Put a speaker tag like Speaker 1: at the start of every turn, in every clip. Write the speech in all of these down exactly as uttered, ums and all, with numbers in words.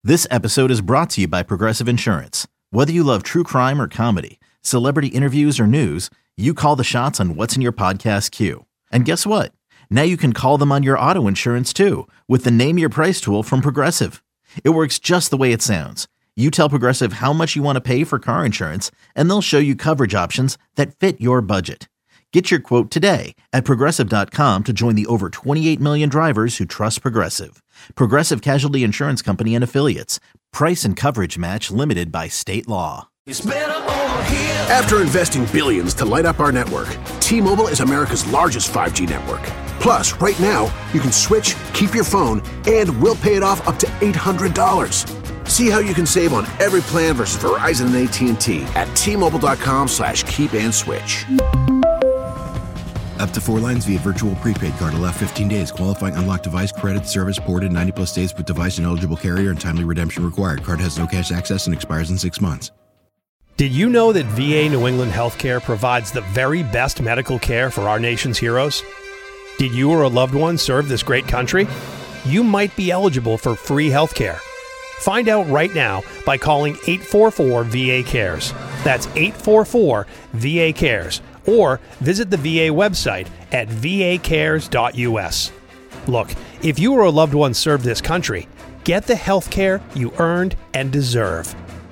Speaker 1: This episode is brought to you by Progressive Insurance. Whether you love true crime or comedy, celebrity interviews or news, you call the shots on what's in your podcast queue. And guess what? Now you can call them on your auto insurance too with the Name Your Price tool from Progressive. It works just the way it sounds. You tell Progressive how much you want to pay for car insurance, and they'll show you coverage options that fit your budget. Get your quote today at Progressive dot com to join the over twenty-eight million drivers who trust Progressive. Progressive Casualty Insurance Company and Affiliates. Price and coverage match limited by state law.
Speaker 2: It's better over here. After investing billions to light up our network, T-Mobile is America's largest five G network. Plus, right now, you can switch, keep your phone, and we'll pay it off up to eight hundred dollars. See how you can save on every plan versus Verizon and A T and T at T-Mobile.com slash keep and switch.
Speaker 3: Up to four lines via virtual prepaid card. Allow fifteen days. Qualifying unlocked device credit service ported ninety plus days with device and eligible carrier and timely redemption required. Card has no cash access and expires in six months.
Speaker 4: Did you know that V A New England Healthcare provides the very best medical care for our nation's heroes? Did you or a loved one serve this great country? You might be eligible for free healthcare. Find out right now by calling eight four four V A cares. That's eight four four V A cares. Or visit the V A website at v a cares dot u s. Look, if you or a loved one served this country, get the health care you earned and deserve.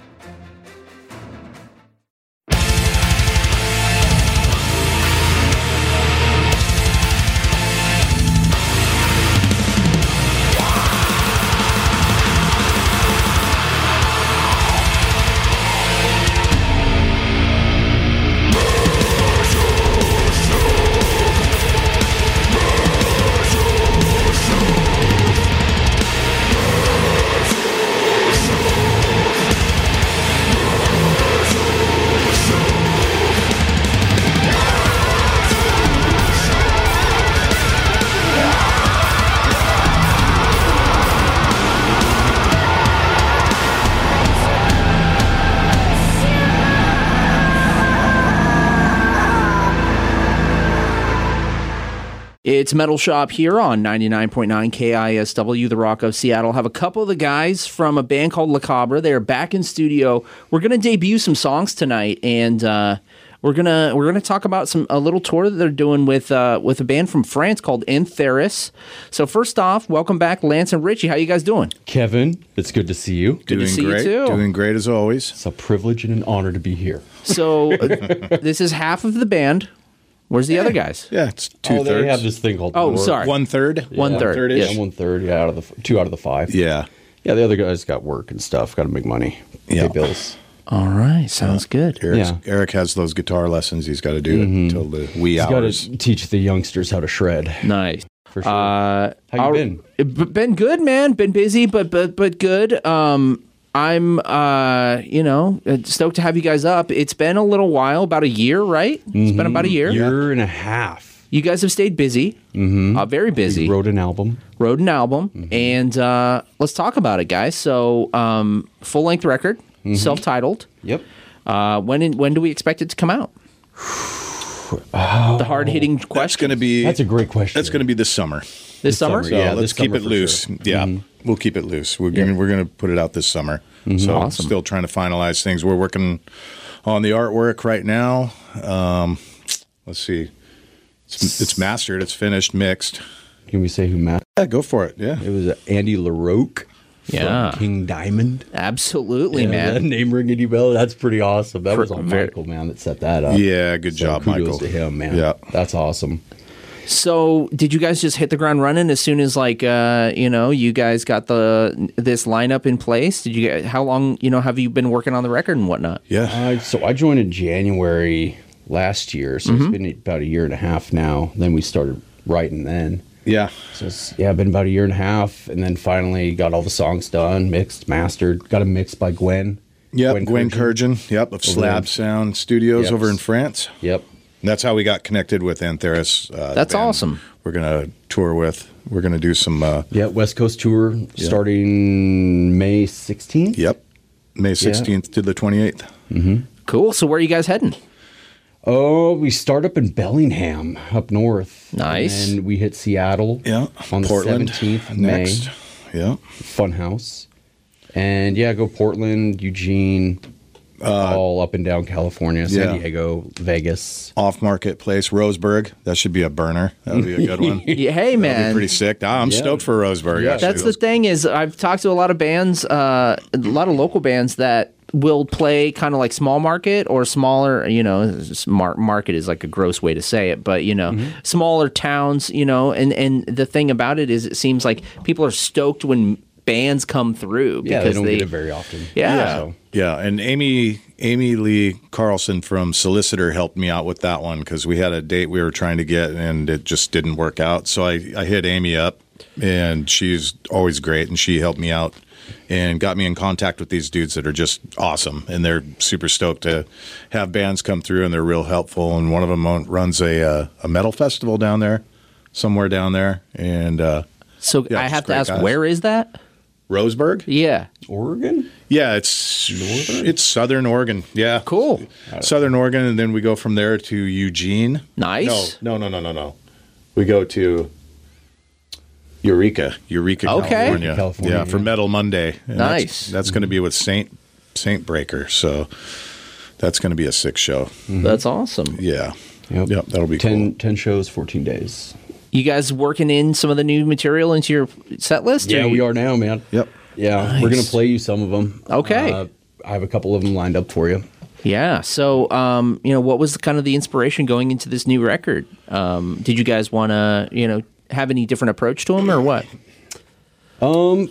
Speaker 5: It's Metal Shop here on ninety-nine point nine K I S W, the Rock of Seattle. Have a couple of the guys from a band called La Cabra. They're back in studio. We're going to debut some songs tonight, and uh, we're gonna we're gonna talk about some a little tour that they're doing with uh, with a band from France called Antheris. So first off, welcome back, Lance and Richie. How you guys doing?
Speaker 6: Kevin, it's good to see you.
Speaker 5: Good
Speaker 7: Doing
Speaker 5: to see
Speaker 7: great.
Speaker 5: you too.
Speaker 7: Doing great as always.
Speaker 6: It's a privilege and an honor to be here.
Speaker 5: So uh, this is half of the band. Where's the other guys?
Speaker 7: Yeah, it's two
Speaker 6: oh,
Speaker 7: thirds.
Speaker 6: they have this thing called
Speaker 5: Oh,
Speaker 6: work.
Speaker 5: sorry.
Speaker 7: One third.
Speaker 5: One
Speaker 6: Yeah.
Speaker 5: third.
Speaker 7: Third-ish.
Speaker 5: Yeah.
Speaker 6: One third, yeah, out of the two out of the five.
Speaker 7: Yeah.
Speaker 6: Yeah, the other guys got work and stuff. Got to make money.
Speaker 7: Yeah.
Speaker 6: Pay bills.
Speaker 5: All right, sounds good.
Speaker 7: Eric's,
Speaker 6: Yeah.
Speaker 7: Eric has those guitar lessons. He's got to do it until the wee
Speaker 6: He's got
Speaker 7: hours.
Speaker 6: to teach the youngsters how to shred.
Speaker 5: Nice.
Speaker 6: For sure.
Speaker 5: Uh,
Speaker 6: How you
Speaker 5: I'll-
Speaker 6: been?
Speaker 5: b- Been good, man. Been busy, but but but good. Um, I'm uh, you know, stoked to have you guys up. It's been a little while, about a year, right? It's been about a year.
Speaker 6: Year and a half.
Speaker 5: You guys have stayed busy, mm-hmm. uh, very busy.
Speaker 6: We wrote an album.
Speaker 5: Wrote an album,
Speaker 6: Mm-hmm.
Speaker 5: and uh, let's talk about it, guys. So, um, full length record,
Speaker 6: Mm-hmm.
Speaker 5: self-titled.
Speaker 6: Yep.
Speaker 5: Uh, when in, when do we expect it to come out? The hard hitting
Speaker 7: That's
Speaker 5: question.
Speaker 7: going to be.
Speaker 6: That's a great question.
Speaker 7: That's going to be this summer.
Speaker 5: This summer.
Speaker 7: So
Speaker 6: Yeah,
Speaker 7: let's
Speaker 6: this
Speaker 7: keep
Speaker 6: summer
Speaker 7: it
Speaker 6: for
Speaker 7: loose.
Speaker 6: sure.
Speaker 7: Yeah, we'll keep it loose. We're gonna, we're going to put it out this summer. So
Speaker 5: Awesome.
Speaker 7: still trying to finalize things. We're working on the artwork right now. Um, let's see. It's, it's mastered. It's finished. Mixed.
Speaker 6: Can we say who mastered?
Speaker 7: Yeah, go for it. Yeah.
Speaker 6: It was uh, Andy LaRocque.
Speaker 5: Yeah.
Speaker 6: From King Diamond.
Speaker 5: Absolutely,
Speaker 6: Yeah,
Speaker 5: man.
Speaker 6: that name ring any bell? That's pretty awesome. That
Speaker 5: For-
Speaker 6: was all
Speaker 5: very-
Speaker 6: Michael, man, that set that up.
Speaker 7: Yeah. Good
Speaker 6: So
Speaker 7: job,
Speaker 6: kudos
Speaker 7: Michael.
Speaker 6: to him, man.
Speaker 7: Yeah.
Speaker 6: That's awesome.
Speaker 5: So, did you guys just hit the ground running as soon as, like, uh, you know, you guys got the this lineup in place? Did you get how long? You know, have you been working on the record and whatnot?
Speaker 7: Yeah.
Speaker 6: Uh, so I joined in January last year, so
Speaker 5: Mm-hmm.
Speaker 6: it's been about a year and a half now. Then we started writing then.
Speaker 7: Yeah.
Speaker 6: So it's, yeah, been about a year and a half, and then finally got all the songs done, mixed, mastered. Got a mix by Gwen.
Speaker 7: Yep. Gwen Kurgen. Yep. Of Slab
Speaker 6: there.
Speaker 7: Sound Studios
Speaker 6: Yep.
Speaker 7: over in France.
Speaker 6: Yep.
Speaker 7: That's how we got connected with Antheris. Uh,
Speaker 5: That's
Speaker 7: band
Speaker 5: awesome.
Speaker 7: We're gonna tour with. We're gonna do some. Uh,
Speaker 6: Yeah, West Coast tour starting May sixteenth.
Speaker 7: yep, May sixteenth to the twenty eighth.
Speaker 5: Cool. So, where are you guys heading?
Speaker 6: Oh, we start up in Bellingham, up north.
Speaker 5: Nice.
Speaker 6: And we hit Seattle.
Speaker 7: Yeah,
Speaker 6: On the
Speaker 7: Portland
Speaker 6: seventeenth of May.
Speaker 7: next. Yeah,
Speaker 6: Funhouse. And yeah, go Portland, Eugene,
Speaker 7: Uh,
Speaker 6: all up and down California, San
Speaker 7: yeah.
Speaker 6: Diego, Vegas.
Speaker 7: Off Market Place, Roseburg. That should be a burner. That would be a good one.
Speaker 5: Yeah, hey,
Speaker 7: That'd
Speaker 5: man.
Speaker 7: be pretty sick. I'm
Speaker 6: Yeah.
Speaker 7: stoked for Roseburg.
Speaker 6: Yeah.
Speaker 7: actually.
Speaker 5: That's the
Speaker 7: Those-
Speaker 5: thing is I've talked to a lot of bands, uh, a lot of local bands that will play kind of like small market or smaller, you know, smart market is like a gross way to say it, but you know,
Speaker 6: Mm-hmm.
Speaker 5: smaller towns, you know, and, and the thing about it is it seems like people are stoked when bands come through
Speaker 6: Yeah,
Speaker 5: because
Speaker 6: they don't
Speaker 5: they,
Speaker 6: get it very often.
Speaker 5: yeah.
Speaker 7: Yeah,
Speaker 6: So-
Speaker 7: yeah, and Amy Amy Lee Carlson from Solicitor helped me out with that one because we had a date we were trying to get and it just didn't work out. So I, I hit Amy up, and she's always great, and she helped me out and got me in contact with these dudes that are just awesome, and they're super stoked to have bands come through, and they're real helpful. And one of them own- runs a uh, a metal festival down there, somewhere down there, and uh,
Speaker 5: So
Speaker 7: Yeah,
Speaker 5: I
Speaker 7: just
Speaker 5: have to
Speaker 7: great
Speaker 5: ask,
Speaker 7: guys.
Speaker 5: where is that?
Speaker 7: Roseburg.
Speaker 5: Yeah.
Speaker 6: Oregon?
Speaker 7: Yeah, it's
Speaker 6: Northern?
Speaker 7: it's Southern Oregon. Yeah,
Speaker 5: Cool.
Speaker 7: Southern Oregon, and then we go from there to Eugene.
Speaker 5: Nice.
Speaker 7: No, no, no, no, no, no. We go to Eureka, Eureka,
Speaker 5: Okay.
Speaker 7: California.
Speaker 6: California,
Speaker 7: yeah, for
Speaker 6: yeah.
Speaker 7: Metal Monday. And
Speaker 5: Nice.
Speaker 7: That's, that's going to be with Saint Saint Breaker. So that's going to be a sick show.
Speaker 5: That's awesome.
Speaker 7: Yeah.
Speaker 6: Yep.
Speaker 7: Yep, that'll be
Speaker 6: ten,
Speaker 7: cool.
Speaker 6: ten shows, fourteen days.
Speaker 5: You guys working in some of the new material into your set list?
Speaker 6: Yeah,
Speaker 5: or
Speaker 6: we
Speaker 5: you-
Speaker 6: are now, man.
Speaker 7: Yep.
Speaker 6: Yeah,
Speaker 5: Nice.
Speaker 6: we're going to play you some of them.
Speaker 5: Okay.
Speaker 6: Uh, I have a couple of them lined up for you.
Speaker 5: Yeah. So, um, you know, what was kind of the inspiration going into this new record? Um, did you guys want to, you know, have any different approach to them or what?
Speaker 6: I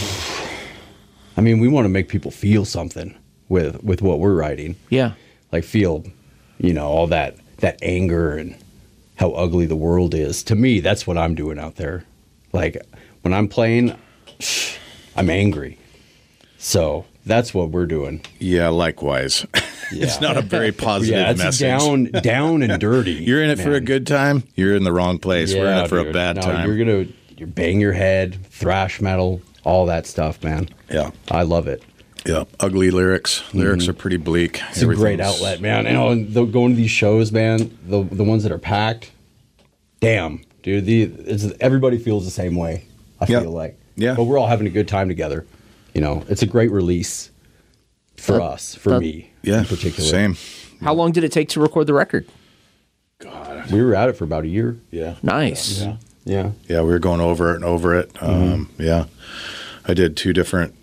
Speaker 6: mean, we want to make people feel something with with what we're writing.
Speaker 5: Yeah.
Speaker 6: Like feel, you know, all that that anger and how ugly the world is. To me, that's what I'm doing out there. Like when I'm playing, I'm angry. So that's what we're doing.
Speaker 7: Yeah, likewise.
Speaker 6: Yeah.
Speaker 7: It's not a very positive
Speaker 6: Yeah, it's
Speaker 7: message.
Speaker 6: down, down and dirty.
Speaker 7: You're in it for a
Speaker 6: man.
Speaker 7: good time. You're in the wrong place. We're in
Speaker 6: Yeah,
Speaker 7: it for a
Speaker 6: dude.
Speaker 7: bad
Speaker 6: No,
Speaker 7: time.
Speaker 6: You're gonna you bang your head, thrash metal, all that stuff, man.
Speaker 7: yeah.
Speaker 6: I love it.
Speaker 7: Yeah. Ugly lyrics. Lyrics are pretty bleak.
Speaker 6: Mm-hmm. It's a great outlet, man. You know, and the, going to these shows, man, the the ones that are packed, damn, dude, the it's, everybody feels the same way. I
Speaker 7: Yeah.
Speaker 6: feel like,
Speaker 7: Yeah.
Speaker 6: but we're all having a good time together. You know, it's a great release for
Speaker 5: That-
Speaker 6: us, for
Speaker 5: that-
Speaker 6: me,
Speaker 7: Yeah.
Speaker 6: in particular.
Speaker 7: Same.
Speaker 5: How long did it take to record the record?
Speaker 6: We were at it for about a year.
Speaker 7: Yeah.
Speaker 5: Nice.
Speaker 6: Yeah, yeah.
Speaker 7: Yeah, we were going over it and over it. Um, yeah. I did two different.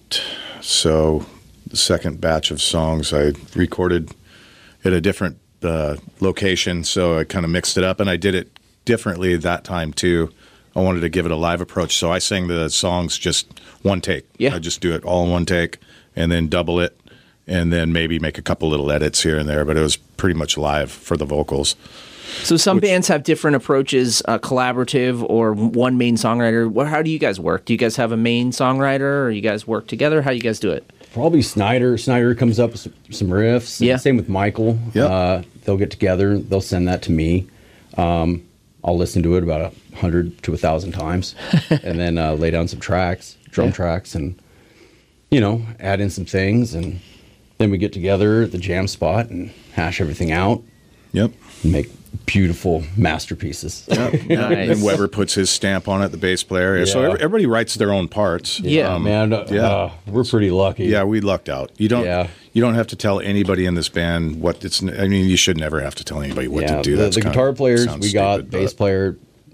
Speaker 7: So the second batch of songs I recorded at a different uh, location. So I kind of mixed it up, and I did it differently that time too. I wanted to give it a live approach. So I sang the songs just one take.
Speaker 5: Yeah.
Speaker 7: I just do it all in one take and then double it and then maybe make a couple little edits here and there. But it was pretty much live for the vocals.
Speaker 5: So some bands have different approaches, uh, collaborative or one main songwriter. What, how do you guys work? Do you guys have a main songwriter, or you guys work together? How do you guys do it?
Speaker 6: Probably Snyder. Snyder comes up with some, some riffs.
Speaker 5: Yeah.
Speaker 6: Same with Michael.
Speaker 7: Yep.
Speaker 6: Uh, they'll get together. They'll send that to me. Um, I'll listen to it about a hundred to a thousand times, and then uh, lay down some tracks, drum
Speaker 5: Yeah.
Speaker 6: tracks, and you know, add in some things, and then we get together at the jam spot and hash everything out
Speaker 7: Yep.
Speaker 6: and make beautiful masterpieces.
Speaker 5: Nice.
Speaker 7: And Weber puts his stamp on it, the bass player. So
Speaker 6: Yeah.
Speaker 7: every- everybody writes their own parts.
Speaker 5: Yeah.
Speaker 7: Um,
Speaker 6: Man, uh,
Speaker 7: yeah.
Speaker 6: uh, we're pretty lucky.
Speaker 7: Yeah, we lucked out. You don't.
Speaker 6: Yeah.
Speaker 7: You don't have to tell anybody in this band what it's. I mean, you should never have to tell anybody what
Speaker 6: yeah,
Speaker 7: to do.
Speaker 6: the,
Speaker 7: That's
Speaker 6: the
Speaker 7: kinda-
Speaker 6: guitar players
Speaker 7: sounds
Speaker 6: we got,
Speaker 7: stupid,
Speaker 6: bass
Speaker 7: but-
Speaker 6: player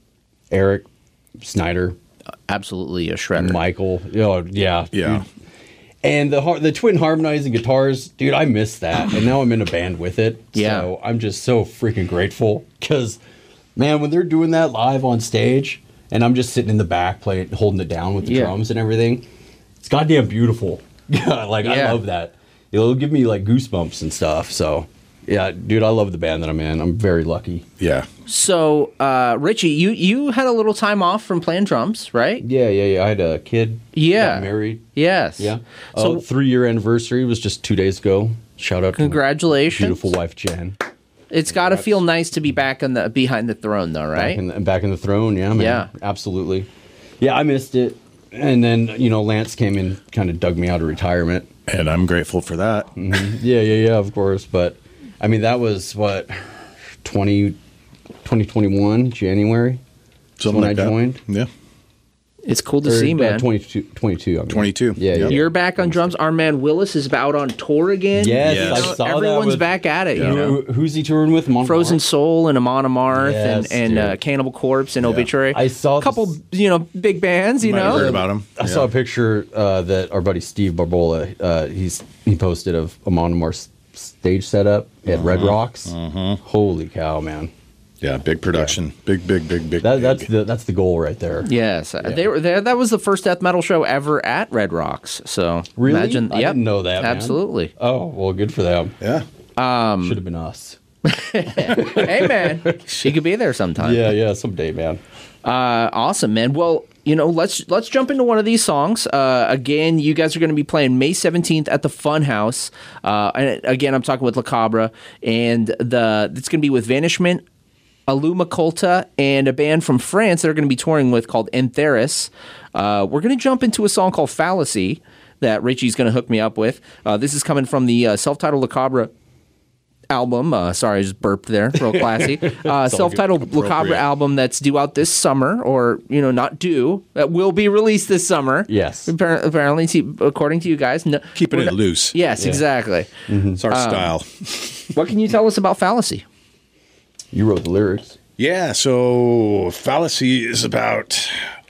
Speaker 6: Eric Snyder,
Speaker 5: Absolutely a shredder.
Speaker 6: Michael. Oh, yeah,
Speaker 7: Yeah.
Speaker 6: dude. And the har- the twin harmonizing guitars, dude, I miss that, and now I'm in a band with it.
Speaker 5: Yeah.
Speaker 6: So I'm just so freaking grateful because, man, when they're doing that live on stage, and I'm just sitting in the back playing, holding it down with the
Speaker 5: Yeah.
Speaker 6: drums and everything, it's goddamn beautiful. Yeah, like I
Speaker 5: Yeah.
Speaker 6: love that. It'll give me like goosebumps and stuff. So, yeah, dude, I love the band that I'm in. I'm very lucky.
Speaker 7: Yeah.
Speaker 5: So, uh, Richie, you, you had a little time off from playing drums, right?
Speaker 6: Yeah, yeah, yeah. I had a kid.
Speaker 5: Yeah.
Speaker 6: Got married.
Speaker 5: Yes.
Speaker 6: Yeah.
Speaker 5: So,
Speaker 6: So three year anniversary was just two days ago. Shout out to my
Speaker 5: congratulations.
Speaker 6: beautiful wife Jen.
Speaker 5: It's got to feel nice to be back on the behind the throne, though, right?
Speaker 6: Back in, the, back in the throne, yeah, man.
Speaker 5: Yeah.
Speaker 6: Absolutely. Yeah, I missed it. And then, you know, Lance came in, kind of dug me out of retirement.
Speaker 7: And I'm grateful for that.
Speaker 6: Yeah, yeah, yeah, of course. But, I mean, that was, what, twenty, twenty twenty-one, January?
Speaker 7: Something
Speaker 6: when
Speaker 7: like
Speaker 6: I
Speaker 7: that.
Speaker 6: joined.
Speaker 7: Yeah.
Speaker 5: It's cool to
Speaker 6: Or,
Speaker 5: see,
Speaker 6: uh,
Speaker 5: man.
Speaker 6: twenty-two, twenty-two. I mean.
Speaker 7: twenty-two.
Speaker 6: Yeah, yeah.
Speaker 5: You're back on drums. Our man Willis is out on tour again.
Speaker 6: Yes,
Speaker 7: Yes.
Speaker 6: I
Speaker 5: You know,
Speaker 6: saw that
Speaker 5: everyone's
Speaker 6: with-
Speaker 5: back at it.
Speaker 7: Yeah.
Speaker 5: You know,
Speaker 6: Who- Who's he touring with? Amon
Speaker 5: Frozen
Speaker 6: Amarth?
Speaker 5: Soul and Amon Amarth
Speaker 6: Yes,
Speaker 5: and, and uh,
Speaker 6: dude.
Speaker 5: Cannibal Corpse and Obituary.
Speaker 6: I saw
Speaker 5: a couple,
Speaker 6: this-
Speaker 5: you know, big bands. You
Speaker 7: Might have
Speaker 5: know,
Speaker 7: heard about him.
Speaker 6: I
Speaker 7: Yeah.
Speaker 6: saw a picture uh, that our buddy Steve Barbola uh, he's he posted of Amon Amarth's stage setup at Red
Speaker 7: Uh-huh.
Speaker 6: Rocks. Holy cow, man!
Speaker 7: Yeah, big production. Big, big, big, big.
Speaker 6: That,
Speaker 7: big.
Speaker 6: that's the that's the goal right there.
Speaker 5: yes, they were there. That was the first death metal show ever at Red Rocks. So
Speaker 6: Really?
Speaker 5: imagine,
Speaker 6: I
Speaker 5: yep,
Speaker 6: didn't know that, man.
Speaker 5: Absolutely.
Speaker 6: Oh well, good for them.
Speaker 7: Yeah.
Speaker 6: Should have been us.
Speaker 5: Hey, man, she could be there sometime.
Speaker 6: Yeah, yeah, someday, man.
Speaker 5: Uh, awesome, man. Well, you know, let's let's jump into one of these songs. Uh, again, you guys are going to be playing May seventeenth at the Funhouse. Uh, and again, I'm talking with La Cabra, and the it's going to be with Vanishment, Aluma Colta, and a band from France that are going to be touring with called Entheris. Uh, we're going to jump into a song called Fallacy that Richie's going to hook me up with. Uh, this is coming from the uh, self-titled La Cabra album. Uh, sorry, I just burped there. Real classy. Uh, self-titled La Cabra album that's due out this summer, or, you know, not due. That will be released this summer.
Speaker 6: Yes.
Speaker 5: Appar- Apparently, to- according to you guys. No,
Speaker 7: Keeping
Speaker 5: we're
Speaker 7: it
Speaker 5: not-
Speaker 7: loose.
Speaker 5: Yes, exactly.
Speaker 7: It's our
Speaker 5: Um,
Speaker 7: style.
Speaker 5: What can you tell us about Fallacy?
Speaker 6: You wrote the lyrics.
Speaker 7: Yeah, so Fallacy is about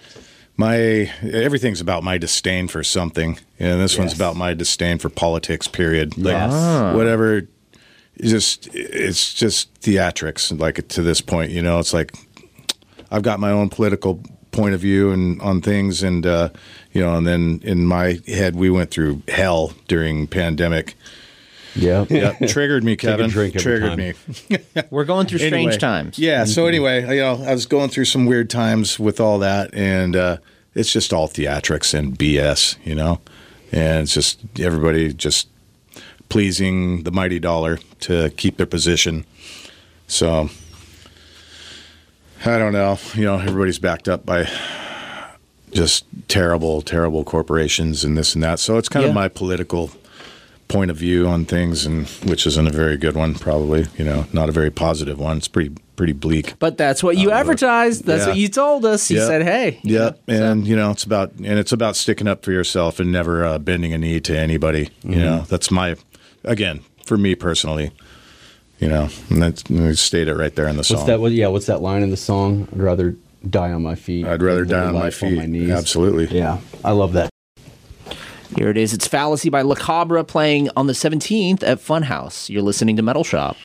Speaker 7: my everything's about my disdain for something, and this one's
Speaker 6: Yes.
Speaker 7: about my disdain for politics. Period. Like
Speaker 6: Yes.
Speaker 7: whatever, it's just it's just theatrics. Like to this point, you know, it's like I've got my own political point of view and on things, and uh, you know, and then in my head, we went through hell during pandemic.
Speaker 6: Yeah.
Speaker 7: Yeah, triggered me,
Speaker 6: a
Speaker 7: Kevin.
Speaker 6: drink every
Speaker 7: Triggered
Speaker 6: time.
Speaker 7: me.
Speaker 5: We're going through strange
Speaker 7: Anyway,
Speaker 5: times.
Speaker 7: Yeah. So anyway, you know, I was going through some weird times with all that, and uh, it's just all theatrics and B S, you know, and it's just everybody just pleasing the mighty dollar to keep their position. So I don't know, you know, everybody's backed up by just terrible, terrible corporations and this and that. So it's kind
Speaker 5: Yeah.
Speaker 7: of my political point of view on things, and which isn't a very good one, probably, you know, not a very positive one. It's pretty pretty bleak.
Speaker 5: But that's what you advertised. That's
Speaker 7: yeah.
Speaker 5: what you told us. You
Speaker 7: Yeah.
Speaker 5: said, hey. you
Speaker 7: Yeah,
Speaker 5: know, so-
Speaker 7: and you know, it's about and it's about sticking up for yourself and never uh, bending a knee to anybody. You know, that's my again for me personally. You know, and that's I state it right there in the song.
Speaker 6: What's that? What, yeah. What's that line in the song? I'd rather die on my feet.
Speaker 7: I'd rather
Speaker 6: than
Speaker 7: die
Speaker 6: live
Speaker 7: on my
Speaker 6: life
Speaker 7: feet.
Speaker 6: knees.
Speaker 7: Absolutely.
Speaker 6: Yeah, I love that.
Speaker 5: Here it is. It's Fallacy by La Cabra playing on the seventeenth at Funhouse. You're listening to Metal Shop.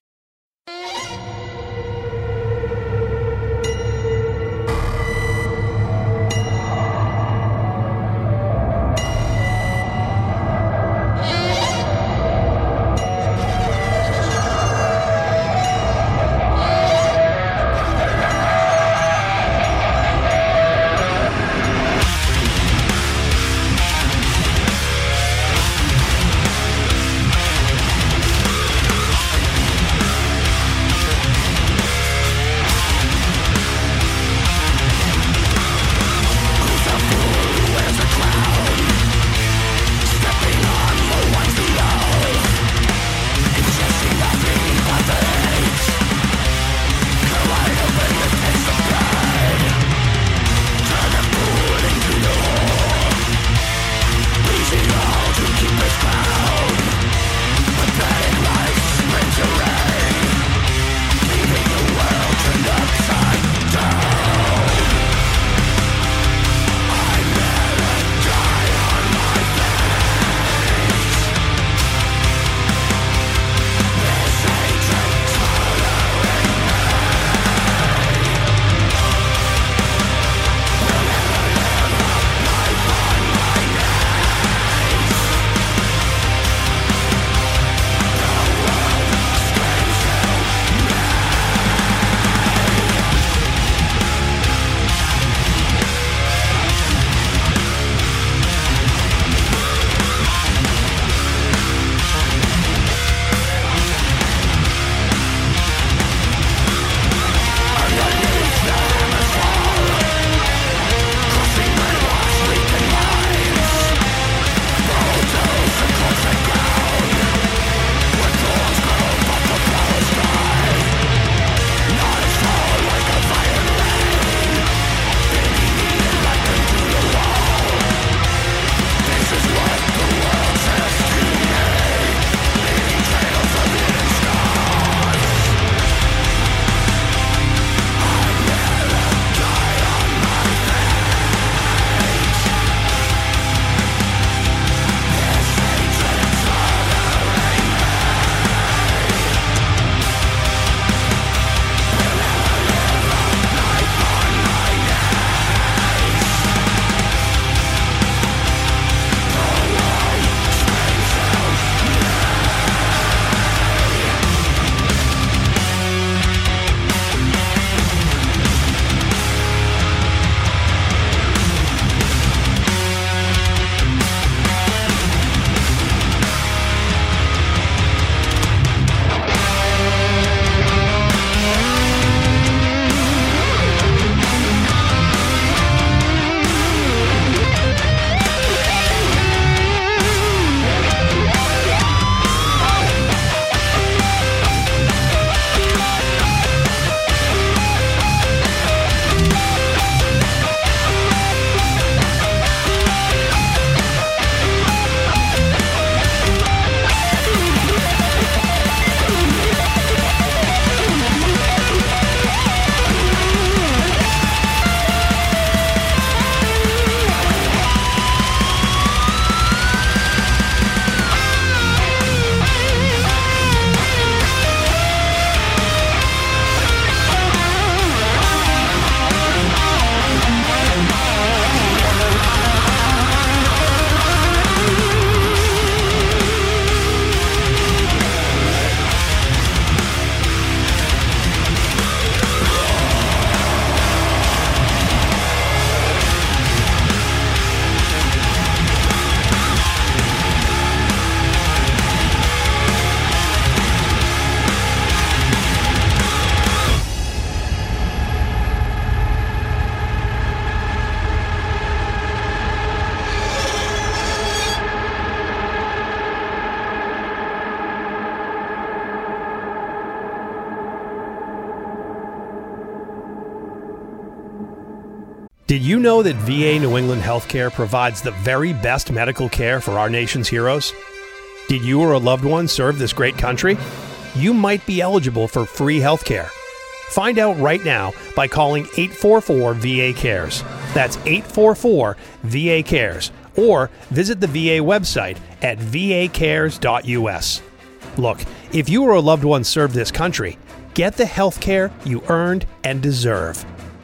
Speaker 4: Did you know that V A New England Healthcare provides the very best medical care for our nation's heroes? Did you or a loved one serve this great country? You might be eligible for free healthcare. Find out right now by calling eight four four V A cares. That's eight four four V A cares. Or visit the V A website at v a cares dot u s. Look, if you or a loved one served this country, get the health care you earned and deserve.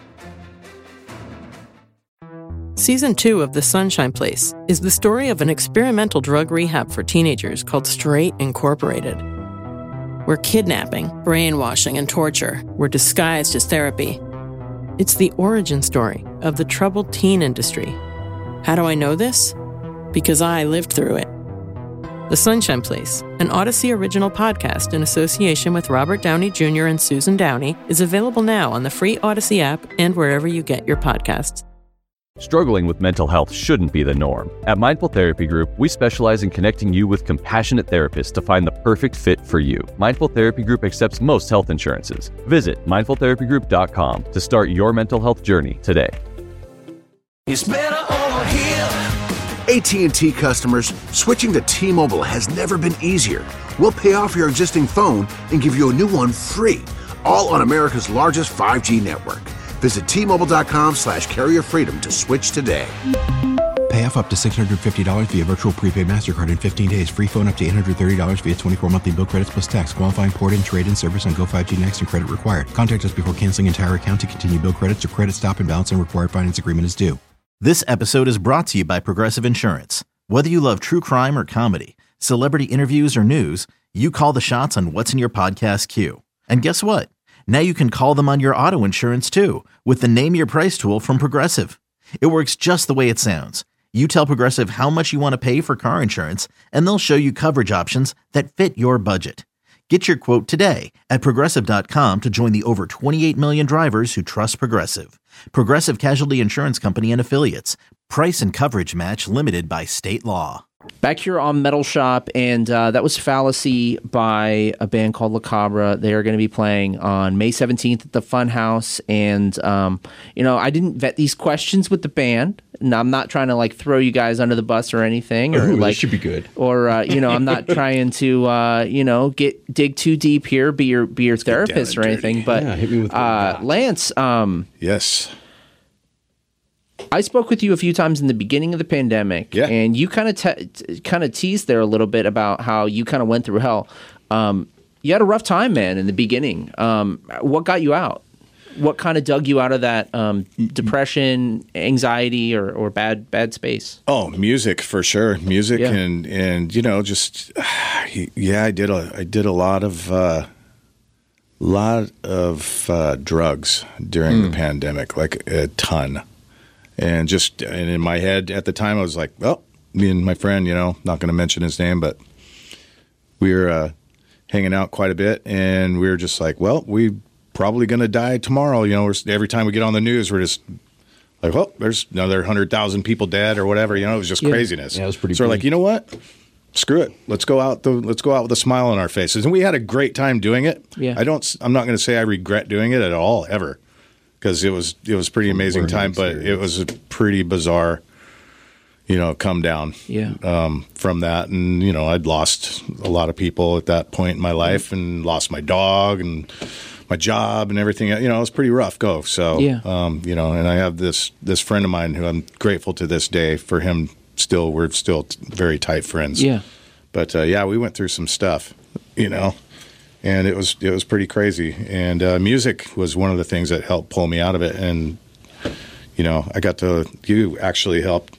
Speaker 8: Season two of The Sunshine Place is the story of an experimental drug rehab for teenagers called Straight Incorporated, where kidnapping, brainwashing, and torture were disguised as therapy. It's the origin story of the troubled teen industry. How do I know this? Because I lived through it. The Sunshine Place, an Odyssey original podcast in association with Robert Downey Junior and Susan Downey, is available now on the free Odyssey app and wherever you get your podcasts.
Speaker 9: Struggling with mental health shouldn't be the norm. At Mindful Therapy Group, we specialize in connecting you with compassionate therapists to find the perfect fit for you. Mindful Therapy Group accepts most health insurances. Visit mindful therapy group dot com to start your mental health journey today.
Speaker 2: It's better over here. A T and T customers, switching to T-Mobile has never been easier. We'll pay off your existing phone and give you a new one free, all on America's largest five G network. Visit T Mobile dot com slash carrier freedom to switch today.
Speaker 3: Pay off up to six hundred fifty dollars via virtual prepaid MasterCard in fifteen days. Free phone up to eight hundred thirty dollars via twenty-four monthly bill credits plus tax. Qualifying port-in, trade-in service on Go five G Next and credit required. Contact us before canceling entire account to continue bill credits or credit stop and balance and required finance agreement is due.
Speaker 1: This episode is brought to you by Progressive Insurance. Whether you love true crime or comedy, celebrity interviews or news, you call the shots on what's in your podcast queue. And guess what? Now you can call them on your auto insurance too with the Name Your Price tool from Progressive. It works just the way it sounds. You tell Progressive how much you want to pay for car insurance, and they'll show you coverage options that fit your budget. Get your quote today at progressive dot com to join the over twenty-eight million drivers who trust Progressive. Progressive Casualty Insurance Company and Affiliates. Price and coverage match limited by state law.
Speaker 5: Back here on Metal Shop, and uh, that was Fallacy by a band called La Cabra. They are going to be playing on May seventeenth at the Funhouse, and, um, you know, I didn't vet these questions with the band, and I'm not trying to, like, throw you guys under the bus or anything. Or
Speaker 6: Ooh,
Speaker 5: like,
Speaker 6: this should be good.
Speaker 5: Or, uh, you know, I'm not trying to, uh, you know, get dig too deep here, be your, be your therapist or anything, but
Speaker 6: Yeah, hit me with what you
Speaker 5: uh,
Speaker 6: got.
Speaker 5: Lance... Um,
Speaker 7: Yes.
Speaker 5: I spoke with you a few times in the beginning of the pandemic,
Speaker 7: Yeah.
Speaker 5: and you kind of te- t- kind of teased there a little bit about how you kind of went through hell. Um, you had a rough time, man, in the beginning. Um, what got you out? What kind of dug you out of that um, depression, anxiety, or, or bad bad space?
Speaker 7: Oh, music for sure. Music
Speaker 5: Yeah.
Speaker 7: and and you know just yeah, I did a I did a lot of uh, lot of uh, drugs during
Speaker 5: Hmm.
Speaker 7: the pandemic, like a ton. And just and in my head at the time, I was like, well, me and my friend, you know, not going to mention his name, but we were uh, hanging out quite a bit, and we were just like, well, we probably going to die tomorrow. You know, we're, every time we get on the news, we're just like, well, there's another hundred thousand people dead or whatever. You know, it was just
Speaker 5: Yeah.
Speaker 7: craziness.
Speaker 6: Yeah, it was pretty
Speaker 7: So we're
Speaker 6: bleak.
Speaker 7: like, you know what? Screw it. Let's go out. The, let's go out with a smile on our faces. And we had a great time doing it.
Speaker 5: Yeah.
Speaker 7: I don't. I'm not going to say I regret doing it at all ever. Because it was it was a pretty amazing
Speaker 6: Learning
Speaker 7: time, but it
Speaker 6: experience.
Speaker 7: was a pretty bizarre, you know, come down
Speaker 5: Yeah.
Speaker 7: um, from that. And, you know, I'd lost a lot of people at that point in my life and lost my dog and my job and everything. You know, it was a pretty rough go. So,
Speaker 5: Yeah.
Speaker 7: um, you know, and I have this this friend of mine who I'm grateful to this day for him. Still, we're still t- very tight friends.
Speaker 5: Yeah.
Speaker 7: But, uh, yeah, we went through some stuff, you know. And it was it was pretty crazy. And uh, music was one of the things that helped pull me out of it. And, you know, I got to, you actually helped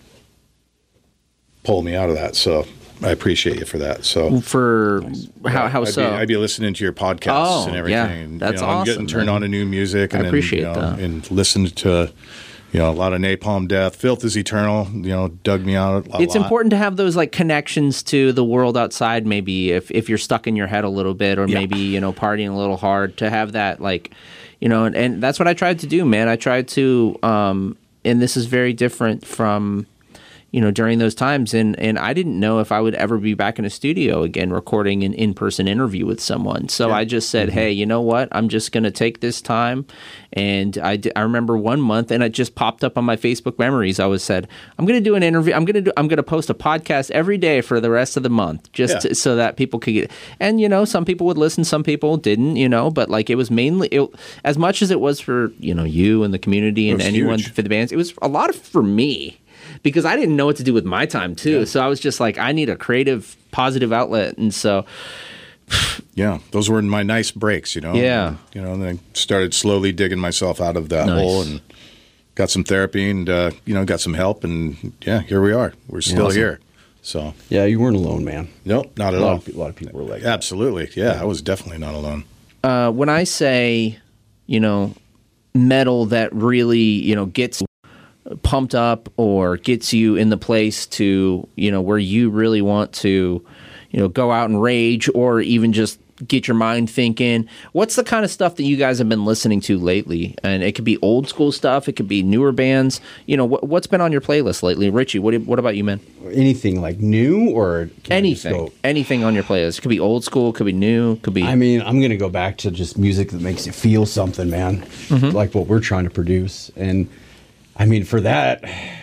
Speaker 7: pull me out of that. So I appreciate you for that. So
Speaker 5: For how how
Speaker 7: I'd
Speaker 5: so?
Speaker 7: Be, I'd be listening to your podcasts
Speaker 5: Oh,
Speaker 7: and everything.
Speaker 5: yeah.
Speaker 7: And,
Speaker 5: That's
Speaker 7: you know, I'm
Speaker 5: awesome,
Speaker 7: getting turned
Speaker 5: man.
Speaker 7: on to new music. And
Speaker 5: I
Speaker 7: then,
Speaker 5: appreciate
Speaker 7: you know,
Speaker 5: that.
Speaker 7: And listened to, you know, a lot of Napalm Death. Filth is Eternal, you know, dug me out a
Speaker 5: It's
Speaker 7: lot.
Speaker 5: important to have those like connections to the world outside. Maybe if, if you're stuck in your head a little bit, or
Speaker 7: Yeah.
Speaker 5: maybe you know partying a little hard, to have that like, you know, and, and that's what I tried to do, man. I tried to, um, and this is very different from, you know, during those times. And, and I didn't know if I would ever be back in a studio again, recording an in-person interview with someone. So yeah. I just said, mm-hmm. hey, you know what? I'm just going to take this time. And I, d- I remember one month, and it just popped up on my Facebook memories. I was said, I'm going to do an interview. I'm going to do, I'm going to post a podcast every day for the rest of the month, just yeah. to, so that people could get, and, you know, some people would listen, some people didn't, you know, but like it was mainly, it, as much as it was for, you know, you and the community and anyone huge. for the bands, it was a lot of for me. Because I didn't know what to do with my time, too. Yeah. So I was just like, I need a creative, positive outlet. And so...
Speaker 7: yeah, those were my nice breaks, you know?
Speaker 5: Yeah.
Speaker 7: And, you know, and I started slowly digging myself out of that nice. hole and got some therapy and, uh, you know, got some help. And, yeah, here we are. We're still awesome. here. So...
Speaker 6: yeah, you weren't alone, man.
Speaker 7: Nope, not at
Speaker 6: a
Speaker 7: all.
Speaker 6: Of, a lot of people were like that.
Speaker 7: Absolutely. Yeah, yeah, I was definitely not alone.
Speaker 5: Uh, when I say, you know, metal that really, you know, gets... pumped up or gets you in the place to, you know, where you really want to, you know, go out and rage or even just get your mind thinking. What's the kind of stuff that you guys have been listening to lately? And it could be old school stuff. It could be newer bands. You know, what, what's been on your playlist lately? Richie, what, what about you, man?
Speaker 6: Anything like new or
Speaker 5: anything, anything on your playlist. It could be old school, could be new, could be.
Speaker 6: I mean, I'm going to go back to just music that makes you feel something, man. Mm-hmm. Like what we're trying to produce. And I mean, for that,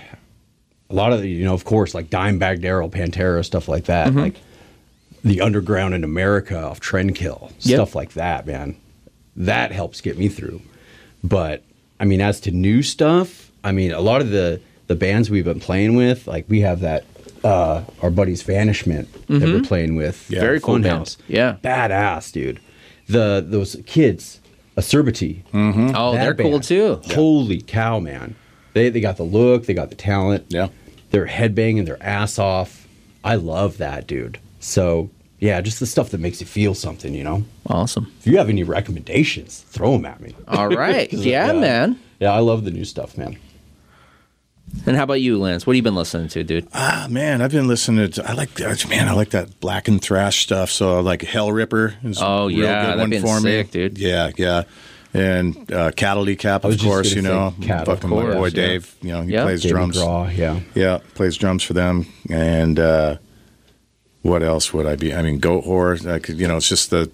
Speaker 6: a lot of the, you know, of course, like Dimebag Darrell, Pantera, stuff like that. Mm-hmm. Like the Underground in America off Trendkill, yep. stuff like that, man. That helps get me through. But, I mean, as to new stuff, I mean, a lot of the, the bands we've been playing with, like we have that, uh, our buddies Vanishment mm-hmm. that we're playing with.
Speaker 5: Yeah. Very cool band. Yeah.
Speaker 6: Badass, dude. The Those kids, Acerbity.
Speaker 5: Mm-hmm. Oh, they're band. cool too.
Speaker 6: Holy yeah. cow, man. They they got the look, they got the talent.
Speaker 7: Yeah.
Speaker 6: They're headbanging their ass off. I love that, dude. So, yeah, just the stuff that makes you feel something, you know?
Speaker 5: Awesome.
Speaker 6: If you have any recommendations, throw them at me.
Speaker 5: All right. yeah, yeah, man.
Speaker 6: Yeah, I love the new stuff, man.
Speaker 5: And how about you, Lance? What have you been listening to, dude?
Speaker 7: Ah, man, I've been listening to, I like, man, I like that black and thrash stuff. So, like, Hell Ripper is
Speaker 5: oh,
Speaker 7: a real
Speaker 5: yeah,
Speaker 7: good one
Speaker 5: been
Speaker 7: for
Speaker 5: sick,
Speaker 7: me.
Speaker 5: dude.
Speaker 7: Yeah, yeah. And uh, Cattle Decap, of course, you know.
Speaker 6: Cat,
Speaker 7: fucking
Speaker 6: course,
Speaker 7: my boy
Speaker 6: yeah.
Speaker 7: Dave, you know, he
Speaker 5: yep.
Speaker 7: plays
Speaker 6: David
Speaker 7: drums.
Speaker 6: Graw, yeah.
Speaker 7: Yeah, plays drums for them. And uh, what else would I be? I mean, Goat Whore. I could, you know, it's just the,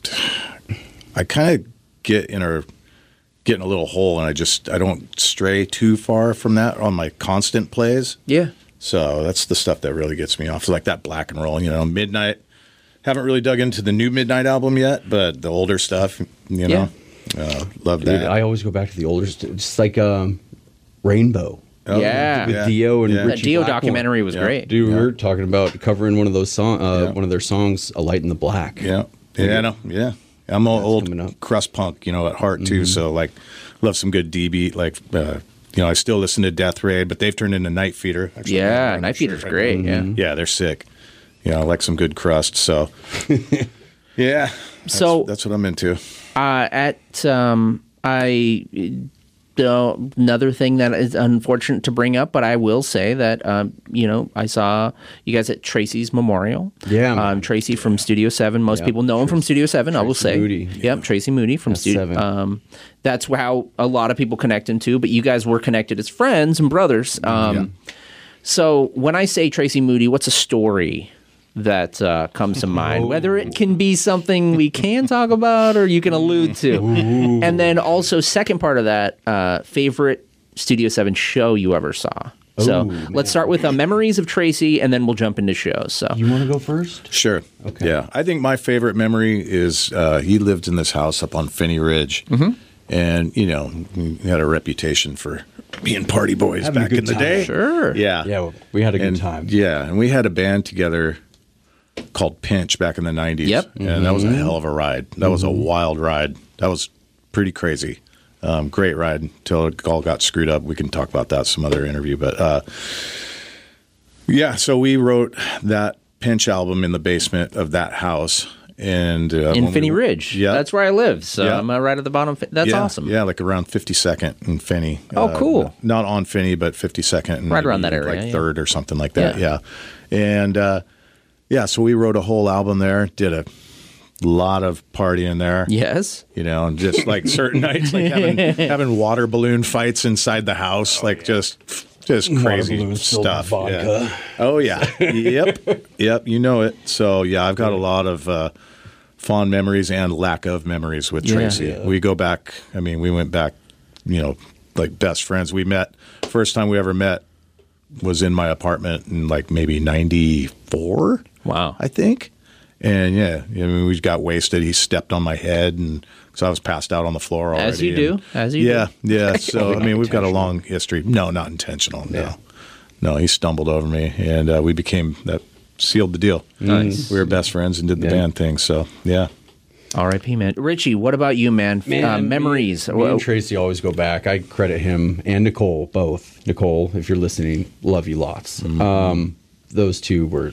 Speaker 7: I kind of get in a, get in a little hole and I just, I don't stray too far from that on my constant plays.
Speaker 5: Yeah.
Speaker 7: So that's the stuff that really gets me off. It's like that black and roll, you know, Midnight. Haven't really dug into the new Midnight album yet, but the older stuff, you know.
Speaker 5: Yeah.
Speaker 7: Uh, love
Speaker 6: Dude,
Speaker 7: that.
Speaker 6: I always go back to the older stuff. Just like um, Rainbow.
Speaker 5: Oh, yeah.
Speaker 6: With
Speaker 7: yeah.
Speaker 6: Dio and
Speaker 7: yeah.
Speaker 6: Richie
Speaker 5: That Dio
Speaker 6: Blackmore.
Speaker 5: documentary was
Speaker 7: yeah.
Speaker 5: great.
Speaker 6: Dude,
Speaker 7: yeah.
Speaker 6: we were talking about covering one of those song, uh,
Speaker 7: yeah.
Speaker 6: one of their songs, "A Light in the Black."
Speaker 7: Yeah, yeah, I know. Yeah, I'm all
Speaker 6: coming
Speaker 7: old
Speaker 6: up.
Speaker 7: crust punk, you know, at heart too.
Speaker 6: Mhm.
Speaker 7: So like, love some good D beat. Like, uh, you know, I still listen to Death Raid, but they've turned into Night Feeder. Actually,
Speaker 5: Yeah,
Speaker 7: I'm
Speaker 5: Night
Speaker 7: sure
Speaker 5: Feeder's
Speaker 7: if I-
Speaker 5: great. Yeah.
Speaker 7: Yeah, they're sick. You know, I like some good crust. So, yeah. That's,
Speaker 5: So-
Speaker 7: that's what I'm into.
Speaker 5: Uh, at um, I uh, another thing that is unfortunate to bring up, but I will say that um, you know I saw you guys at Tracy's Memorial.
Speaker 6: Yeah, man.
Speaker 5: um, Tracy from Studio Seven. Most
Speaker 6: Yeah,
Speaker 5: people know him from Studio Seven. I will say,
Speaker 6: Moody.
Speaker 5: yep, Tracy Moody from
Speaker 6: That's
Speaker 5: Studio.
Speaker 6: Seven.
Speaker 5: Um, that's how a lot of people connect him to. But you guys were connected as friends and brothers. Um, So when I say Tracy Moody, what's a story that uh, comes to mind? Whether it can be something we can talk about or you can allude to. And then also, second part of that, uh, favorite Studio seven show you ever saw. So
Speaker 6: Ooh,
Speaker 5: let's start with uh, memories of Tracy, and then we'll jump into shows. So
Speaker 6: You want to go first?
Speaker 7: Sure.
Speaker 6: Okay.
Speaker 7: Yeah. I think my favorite memory is uh, he lived in this house up on Finney Ridge. Mm-hmm. And, you know, he had a reputation for being party boys
Speaker 6: Having a
Speaker 7: back
Speaker 6: good
Speaker 7: in the
Speaker 6: time.
Speaker 7: day.
Speaker 5: Sure.
Speaker 7: Yeah.
Speaker 6: Yeah, well, we had a good
Speaker 7: and,
Speaker 6: time.
Speaker 7: Yeah. And we had a band together called Pinch back in the nineties.
Speaker 5: Yep.
Speaker 7: And that was a hell of a ride. That was a wild ride. That was pretty crazy. Um, great ride until it all got screwed up. We can talk about that some other interview. But uh, yeah, so we wrote that Pinch album in the basement of that house. And uh,
Speaker 5: in
Speaker 7: when
Speaker 5: Finney
Speaker 7: we,
Speaker 5: Ridge.
Speaker 7: Yeah.
Speaker 5: That's where I live. So
Speaker 7: Yeah.
Speaker 5: I'm uh, right at the bottom. That's
Speaker 7: yeah,
Speaker 5: awesome.
Speaker 7: Yeah, like around fifty-second in Finney.
Speaker 5: Oh, cool.
Speaker 7: Not on Finney, but fifty-second. And
Speaker 5: Right around
Speaker 7: maybe
Speaker 5: that area,
Speaker 7: Like
Speaker 5: yeah.
Speaker 7: third or something like that.
Speaker 5: Yeah.
Speaker 7: Yeah. And uh, yeah, so we wrote a whole album there, did a lot of partying there.
Speaker 5: Yes.
Speaker 7: You know, and just like certain nights, like having, having water balloon fights inside the house, like just Just crazy stuff. Yeah. Oh yeah. Yep. Yep. You know it. So yeah, I've got a lot of uh, fond memories and lack of memories with Tracy.
Speaker 5: Yeah.
Speaker 7: We go back. I mean, we went back. You know, like best friends. We met. First time we ever met was in my apartment in like maybe ninety-four.
Speaker 5: Wow.
Speaker 7: I think. And yeah, I mean, we got wasted. He stepped on my head, and so I was passed out on the floor already.
Speaker 5: As you do.
Speaker 7: And,
Speaker 5: As you
Speaker 7: yeah,
Speaker 5: do.
Speaker 7: Yeah, So, I mean, we've got a long history. No, not intentional. No.
Speaker 6: Yeah.
Speaker 7: No, he stumbled over me, and uh, we became, that sealed the deal.
Speaker 5: Nice.
Speaker 7: We were best friends and did the
Speaker 6: Yeah.
Speaker 7: band thing. So, yeah.
Speaker 5: R I P, man. Richie, what about you, man?
Speaker 6: Man,
Speaker 5: uh,
Speaker 6: me-
Speaker 5: memories.
Speaker 6: Me, and Tracy always go back. I credit him and Nicole both. Nicole, if you're listening, love you lots.
Speaker 5: Mm-hmm.
Speaker 6: Um, those two were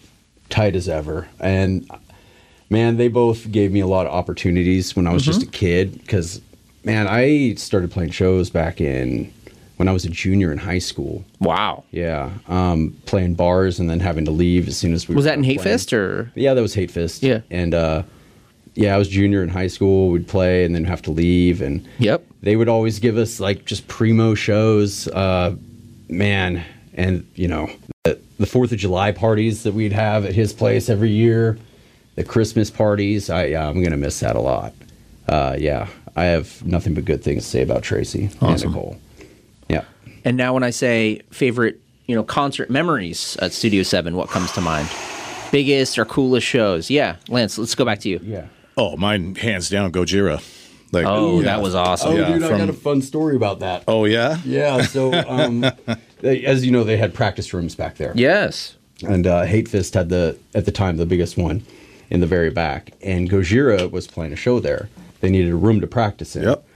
Speaker 6: tight as ever, and man, they both gave me a lot of opportunities when I was just a kid. Because man, I started playing shows back in when I was a junior in high school.
Speaker 5: Wow.
Speaker 6: Yeah, um, playing bars and then having to leave as soon as we
Speaker 5: Was
Speaker 6: were
Speaker 5: that in Hate
Speaker 6: playing.
Speaker 5: Fest or?
Speaker 6: Yeah, that was Hate Fist.
Speaker 5: Yeah.
Speaker 6: And uh, yeah, I was junior in high school. We'd play and then have to leave. And
Speaker 5: Yep.
Speaker 6: they would always give us like just primo shows. Uh, man. And, you know, the, the fourth of July parties that we'd have at his place every year, the Christmas parties. I, yeah, I'm going to miss that a lot. Uh, yeah, I have nothing but good things to say about Tracy and Nicole. Yeah.
Speaker 5: And now when I say favorite, you know, concert memories at Studio seven, what comes to mind? Biggest or coolest shows? Yeah. Lance, let's go back to you.
Speaker 6: Yeah.
Speaker 7: Oh, mine, hands down, Gojira. Like,
Speaker 5: Oh,
Speaker 7: yeah.
Speaker 5: that was awesome.
Speaker 6: Oh,
Speaker 7: Yeah,
Speaker 6: dude, I
Speaker 7: from-
Speaker 6: got a fun story about that.
Speaker 7: Oh, yeah?
Speaker 6: Yeah, so um, they, as you know, they had practice rooms back there.
Speaker 5: Yes.
Speaker 6: And uh, Hate Fist had the, at the time, the biggest one in the very back. And Gojira was playing a show there. They needed a room to practice in.
Speaker 7: Yep.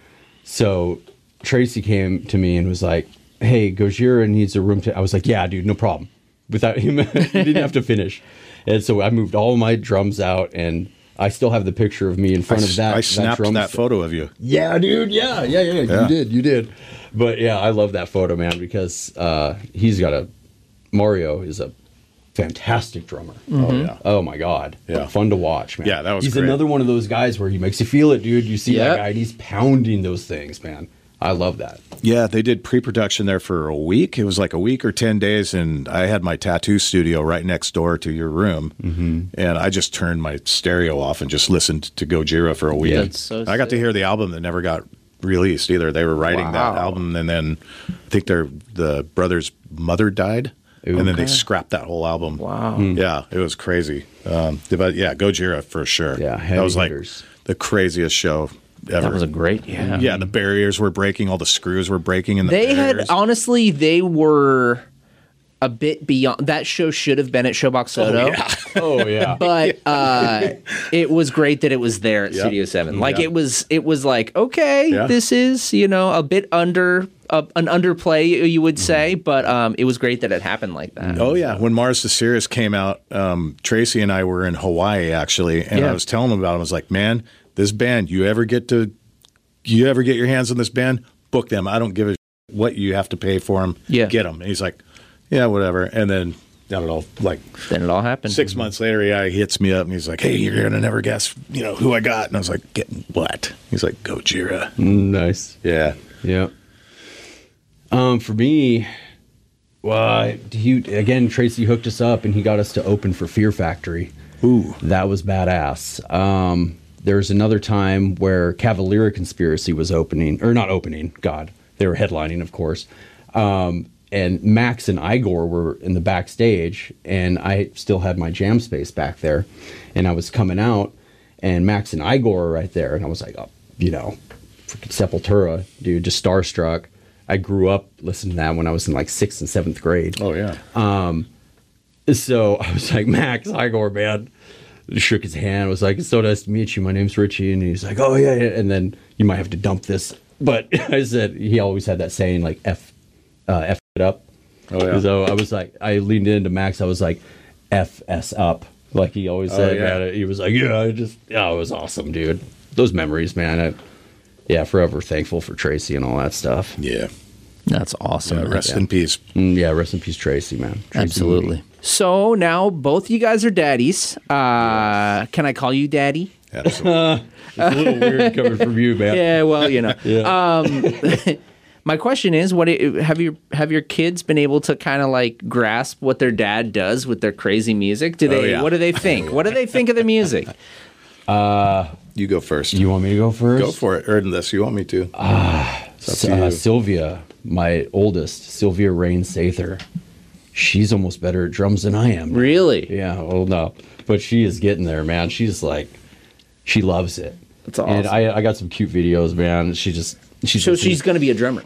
Speaker 6: So Tracy came to me and was like, hey, Gojira needs a room to... I was like, yeah, dude, no problem. Without him, he didn't have to finish. And so I moved all my drums out, and I still have the picture of me in front
Speaker 7: I,
Speaker 6: of that.
Speaker 7: I snapped
Speaker 6: that, drum
Speaker 7: that
Speaker 6: set.
Speaker 7: photo of you.
Speaker 6: Yeah, dude. Yeah, yeah, yeah,
Speaker 7: Yeah.
Speaker 6: You did. You did. But yeah, I love that photo, man, because uh, he's got a... Mario is a fantastic drummer.
Speaker 7: Oh, yeah.
Speaker 6: Oh, my God.
Speaker 7: Yeah.
Speaker 6: Fun to watch, man.
Speaker 7: Yeah, that was
Speaker 6: He's
Speaker 7: great.
Speaker 6: another one of those guys where he makes you feel it, dude. You see
Speaker 5: Yep.
Speaker 6: that guy, and he's pounding those things, man. I love that.
Speaker 7: Yeah, they did pre-production there for a week. It was like a week or ten days, and I had my tattoo studio right next door to your room, mm-hmm. and I just turned my stereo off and just listened to Gojira for a week.
Speaker 5: That's so
Speaker 7: I got to
Speaker 5: sick.
Speaker 7: hear the album that never got released either. They were writing that
Speaker 5: Wow.
Speaker 7: album, and then I think their the brother's mother died, and then they
Speaker 5: Okay.
Speaker 7: scrapped that whole album.
Speaker 5: Wow.
Speaker 7: Yeah, it was crazy. Um, but yeah, Gojira for sure.
Speaker 6: Yeah,
Speaker 7: that
Speaker 6: heavy
Speaker 7: was like
Speaker 6: hitters.
Speaker 7: the craziest show ever.
Speaker 5: That was a great, yeah.
Speaker 7: Yeah, the barriers were breaking, all the screws were breaking in the
Speaker 5: They had,
Speaker 7: barriers.
Speaker 5: honestly, they were a bit beyond. That show should have been at Showbox Soto.
Speaker 6: Oh, yeah.
Speaker 5: But uh, it was great that it was there at
Speaker 7: Yep.
Speaker 5: Studio Seven. Like
Speaker 7: Yeah.
Speaker 5: it was, it was like okay,
Speaker 7: Yeah.
Speaker 5: this is you know a bit under uh, an underplay, you would say, but um, it was great that it happened like that.
Speaker 7: Oh yeah, when Mars to Sirius came out, um, Tracy and I were in Hawaii actually, and
Speaker 5: Yeah.
Speaker 7: I was telling him about it. I was like, "Man, this band, you ever get to, you ever get your hands on this band? Book them. I don't give a what you have to pay for them.
Speaker 5: Yeah.
Speaker 7: Get them." And he's like, "Yeah, whatever." And then I don't know, like
Speaker 5: Then it all happened.
Speaker 7: six months later, he hits me up and he's like, "Hey, you're gonna never guess, you know, who I got." And I was like, "Getting what?" He's like, "Gojira."
Speaker 6: Nice.
Speaker 7: Yeah.
Speaker 6: Yeah. Um, for me, well, he again Tracy hooked us up and he got us to open for Fear Factory.
Speaker 7: Ooh.
Speaker 6: That was badass. Um, there was another time where Cavalera Conspiracy was opening, or not opening. God, they were headlining, of course. Um, and Max and Igor were in the backstage, and I still had my jam space back there, and I was coming out, and Max and Igor were right there, and I was like, oh, you know, freaking Sepultura, dude, just starstruck. I grew up listening to that when I was in like sixth and seventh grade.
Speaker 7: Oh yeah.
Speaker 6: So I was like, Max, Igor, man. Shook his hand. Was like, it's so nice to meet you. My name's Richie. And he's like, oh, yeah, yeah. And then you might have to dump this. But I said, he always had that saying, like, F, uh, F it up.
Speaker 7: Oh, yeah.
Speaker 6: So I was like, I leaned into Max. I was like, F S up. Like he always said,
Speaker 7: yeah.
Speaker 6: man. He was like, yeah, I just, yeah, it was awesome, dude. Those memories, man. I, yeah, forever thankful for Tracy and all that stuff.
Speaker 7: Yeah.
Speaker 5: That's awesome.
Speaker 7: Yeah,
Speaker 5: man.
Speaker 7: rest in peace.
Speaker 6: Mm, yeah, rest in pease, Tracy, man. Tracy
Speaker 5: Absolutely.
Speaker 6: Moody.
Speaker 5: So now both you guys are daddies. Uh, can I call you daddy?
Speaker 7: Absolutely.
Speaker 6: It's a little weird coming from you, man.
Speaker 5: Yeah, well, you know.
Speaker 6: Yeah.
Speaker 5: Um, My question is, what do- have your have your kids been able to kind of like grasp what their dad does with their crazy music? Do they?
Speaker 7: Oh, yeah.
Speaker 5: What do they think? What do they think of the music?
Speaker 6: Uh,
Speaker 7: You go first.
Speaker 6: you want me to go first?
Speaker 7: Go for it. Or unless you want me to.
Speaker 6: S- uh, Sylvia, my oldest, Sylvia Rain Sather. She's almost better at drums than I am.
Speaker 5: Really?
Speaker 6: Yeah, well, no. But she is getting there, man. She's like, she loves it.
Speaker 5: That's awesome.
Speaker 6: And I, I got some cute videos, man. She just, she's
Speaker 5: So she's going to be a drummer.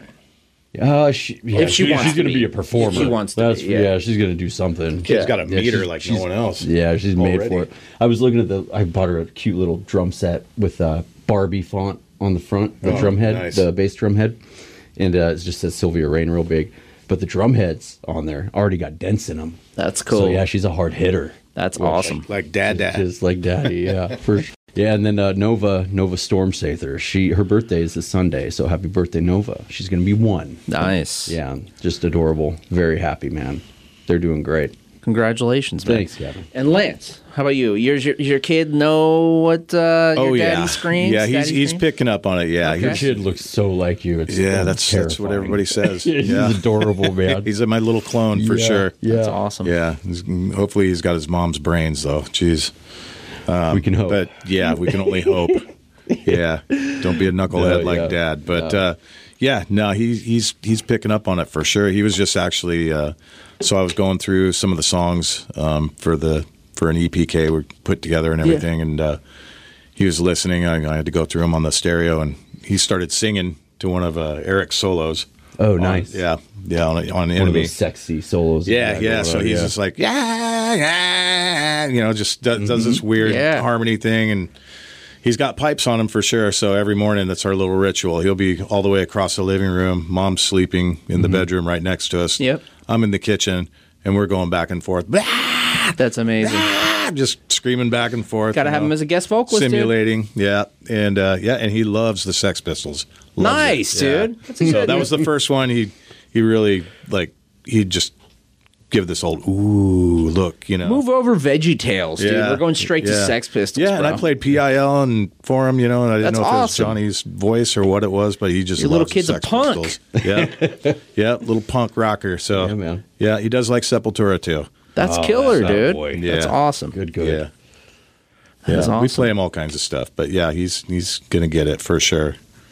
Speaker 6: Uh, she, yeah,
Speaker 5: If she wants
Speaker 6: she's
Speaker 5: to
Speaker 6: going to
Speaker 5: be.
Speaker 6: be a performer.
Speaker 5: If she wants to
Speaker 6: That's,
Speaker 5: be, yeah.
Speaker 6: she's going to do something.
Speaker 7: Kid's got a
Speaker 6: Yeah,
Speaker 7: meter
Speaker 6: she's-
Speaker 7: like
Speaker 6: she's-
Speaker 7: no one else.
Speaker 6: Yeah, she's made
Speaker 7: Already.
Speaker 6: for it. I was looking at the, I bought her a cute little drum set with a Barbie font on the front, the
Speaker 7: Oh,
Speaker 6: drum head,
Speaker 7: nice.
Speaker 6: the bass drum head. And uh, it just says Sylvia Rain real big. But the drum heads on there already got dents in them.
Speaker 5: That's cool.
Speaker 6: So yeah, she's a hard hitter.
Speaker 5: That's awesome.
Speaker 7: Like dad, dad.
Speaker 6: Just like daddy, yeah. For, yeah, and then uh, Nova, Nova Storm Sather. She, her birthday is this Sunday, so happy birthday, Nova. She's going to be one.
Speaker 5: Nice.
Speaker 6: Yeah, just adorable. Very happy, man. They're doing great.
Speaker 5: Congratulations, man.
Speaker 6: Thanks, Gavin.
Speaker 5: And Lance, how about you? Yours, your, your kid know what uh, your
Speaker 7: Oh
Speaker 5: daddy
Speaker 7: yeah,
Speaker 5: screams?
Speaker 7: yeah. He's
Speaker 5: daddy
Speaker 7: he's
Speaker 5: screams?
Speaker 7: picking up on it. Yeah,
Speaker 5: Okay.
Speaker 6: Your
Speaker 7: he's,
Speaker 6: kid looks so like you. It's
Speaker 7: yeah.
Speaker 6: it's
Speaker 7: That's that's what
Speaker 6: terrifying.
Speaker 7: everybody says.
Speaker 6: He's
Speaker 7: Yeah,
Speaker 6: adorable, man.
Speaker 7: he's my little clone for
Speaker 6: Yeah,
Speaker 7: sure.
Speaker 6: Yeah,
Speaker 5: That's awesome.
Speaker 7: Yeah, he's, hopefully he's got his mom's brains though. Jeez,
Speaker 6: we can hope.
Speaker 7: but yeah, we can only hope. Yeah, don't be a knucklehead
Speaker 6: No,
Speaker 7: like
Speaker 6: yeah.
Speaker 7: dad. But uh, yeah, no, he's he's he's picking up on it for sure. He was just actually. Uh, so I was going through some of the songs um, for the for an E P K we put together and everything, and uh, he was listening. I, I had to go through him on the stereo, and he started singing to one of uh, Eric's solos.
Speaker 6: Oh,
Speaker 7: on-
Speaker 6: nice.
Speaker 7: yeah, yeah, on, on
Speaker 6: One of
Speaker 7: Enemy.
Speaker 6: those sexy solos.
Speaker 7: Yeah,
Speaker 6: that
Speaker 7: yeah.
Speaker 6: go
Speaker 7: So
Speaker 6: on,
Speaker 7: he's
Speaker 6: yeah.
Speaker 7: just like, yeah, yeah, you know, just does, does this weird
Speaker 5: Yeah.
Speaker 7: harmony thing. And he's got pipes on him for sure. So every morning, that's our little ritual. He'll be all the way across the living room. Mom's sleeping in the bedroom right next to us.
Speaker 5: Yep.
Speaker 7: I'm in the kitchen, and we're going back and forth. Blah,
Speaker 5: That's amazing.
Speaker 7: blah, just screaming back and forth.
Speaker 5: Got to
Speaker 7: you
Speaker 5: have
Speaker 7: know,
Speaker 5: him as a guest vocalist, dude.
Speaker 7: simulating. Yeah. And uh, yeah, and he loves the Sex Pistols. Loves
Speaker 5: Nice,
Speaker 7: it. Yeah.
Speaker 5: dude. That's a
Speaker 7: So
Speaker 5: good-
Speaker 7: that was the first one. He, he really, like, he just give this old, ooh, look, you know.
Speaker 5: Move over Veggie Tales, dude.
Speaker 7: Yeah,
Speaker 5: We're going straight to
Speaker 7: yeah.
Speaker 5: Sex Pistols,
Speaker 7: Yeah, and
Speaker 5: bro.
Speaker 7: I played P I L and for him, you know, and I didn't
Speaker 5: That's
Speaker 7: know if it was
Speaker 5: awesome.
Speaker 7: Johnny's voice or what it was, but he just
Speaker 5: Your
Speaker 7: loves
Speaker 5: little kid's
Speaker 7: the
Speaker 5: a
Speaker 7: Sex
Speaker 5: punk.
Speaker 7: Pistols. Yeah, yeah, little punk rocker. So
Speaker 6: Yeah, man.
Speaker 7: yeah, he does like Sepultura too.
Speaker 5: That's
Speaker 6: Oh,
Speaker 5: killer,
Speaker 6: that's- oh,
Speaker 5: dude.
Speaker 6: boy.
Speaker 5: That's
Speaker 7: Yeah.
Speaker 5: awesome.
Speaker 6: Good, good.
Speaker 7: Yeah,
Speaker 5: That's
Speaker 7: yeah.
Speaker 5: awesome.
Speaker 7: We play him all kinds of stuff, but yeah, he's he's gonna get it for sure.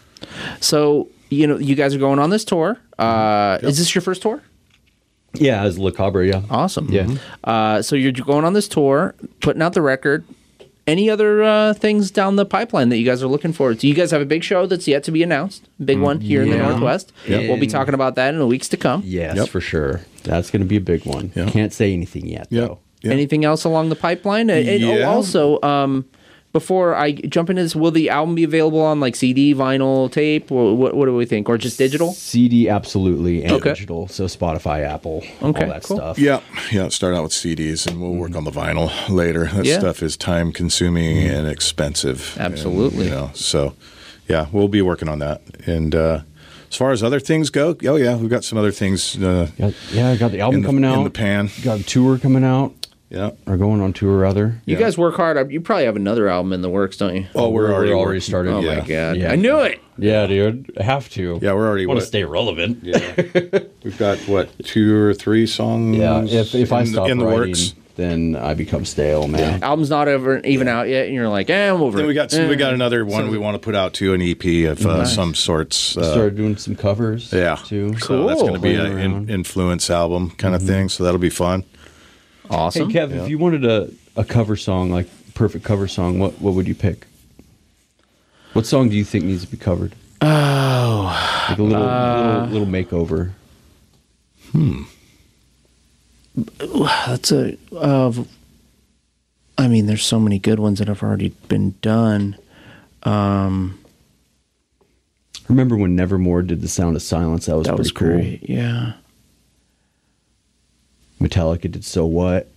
Speaker 5: So, you know, you guys are going on this tour. Uh, Is this your first tour?
Speaker 6: Yeah, as Le Cabre, yeah.
Speaker 5: Awesome.
Speaker 6: Yeah.
Speaker 5: Uh, so you're going on this tour, putting out the record. Any other uh, things down the pipeline that you guys are looking forward to? You guys have a big show that's yet to be announced. Big one here in the
Speaker 6: Yeah.
Speaker 5: Northwest.
Speaker 6: Yep.
Speaker 5: We'll be talking about that in the weeks to come.
Speaker 6: Yes,
Speaker 7: Yep.
Speaker 6: for sure. That's going to be a big one.
Speaker 7: Yeah.
Speaker 6: Can't say anything yet,
Speaker 7: Yeah.
Speaker 6: though.
Speaker 7: Yeah.
Speaker 5: Anything else along the pipeline? And, and oh,
Speaker 7: Yeah.
Speaker 5: also, um, before I jump into this, will the album be available on like C D, vinyl, tape? Or what, what do we think? Or just digital?
Speaker 6: C D, absolutely, and
Speaker 5: Okay.
Speaker 6: digital. So Spotify, Apple,
Speaker 5: Okay,
Speaker 6: all that
Speaker 5: cool.
Speaker 6: stuff.
Speaker 7: Yeah, yeah. Start out with C Ds, and we'll work on the vinyl later. That
Speaker 5: Yeah.
Speaker 7: stuff is time consuming and expensive.
Speaker 5: Absolutely.
Speaker 7: And, you know, so yeah, we'll be working on that. And uh, as far as other things go, oh yeah, we've got some other things. Uh,
Speaker 6: Got, yeah, I got the album
Speaker 7: In the-
Speaker 6: coming out.
Speaker 7: in the pan.
Speaker 6: Got a tour coming out.
Speaker 7: yeah.
Speaker 6: Or going on tour, rather.
Speaker 5: You
Speaker 7: Yeah.
Speaker 5: guys work hard. You probably have another album in the works, don't you?
Speaker 7: Oh, we're already
Speaker 6: already
Speaker 7: working-
Speaker 6: started.
Speaker 5: Oh
Speaker 7: yeah.
Speaker 5: my god!
Speaker 6: Yeah.
Speaker 5: I knew it.
Speaker 6: Yeah, dude. I have to.
Speaker 7: Yeah, we're already
Speaker 6: want to
Speaker 7: what?
Speaker 6: stay relevant.
Speaker 7: Yeah, we've got what two or three songs.
Speaker 6: Yeah, if, if I
Speaker 7: in,
Speaker 6: stop
Speaker 7: in the
Speaker 6: writing,
Speaker 7: works.
Speaker 6: then I become stale, man.
Speaker 5: Album's not ever even out yet, and you're like, eh, I'm over
Speaker 7: Then
Speaker 5: it.
Speaker 7: we got
Speaker 5: Eh.
Speaker 7: we got another one we want to put out too, an E P of uh, some sorts. Uh,
Speaker 6: Started doing some covers,
Speaker 7: yeah,
Speaker 6: too.
Speaker 7: So that's going to be
Speaker 6: Playing
Speaker 7: an in,
Speaker 6: around.
Speaker 7: influence album kind of thing. So that'll be fun.
Speaker 5: awesome.
Speaker 6: Hey, Kev, if you wanted a, a cover song, like perfect cover song, what, what would you pick? What song do you think needs to be covered?
Speaker 5: Oh,
Speaker 6: Like a little
Speaker 5: Uh,
Speaker 6: little, little makeover.
Speaker 5: that's a. Uh, I mean, there's so many good ones that have already been done. Um,
Speaker 6: Remember when Nevermore did The Sound of Silence? That was
Speaker 5: that
Speaker 6: pretty
Speaker 5: was
Speaker 6: cool.
Speaker 5: great. Yeah.
Speaker 6: Metallica did So What?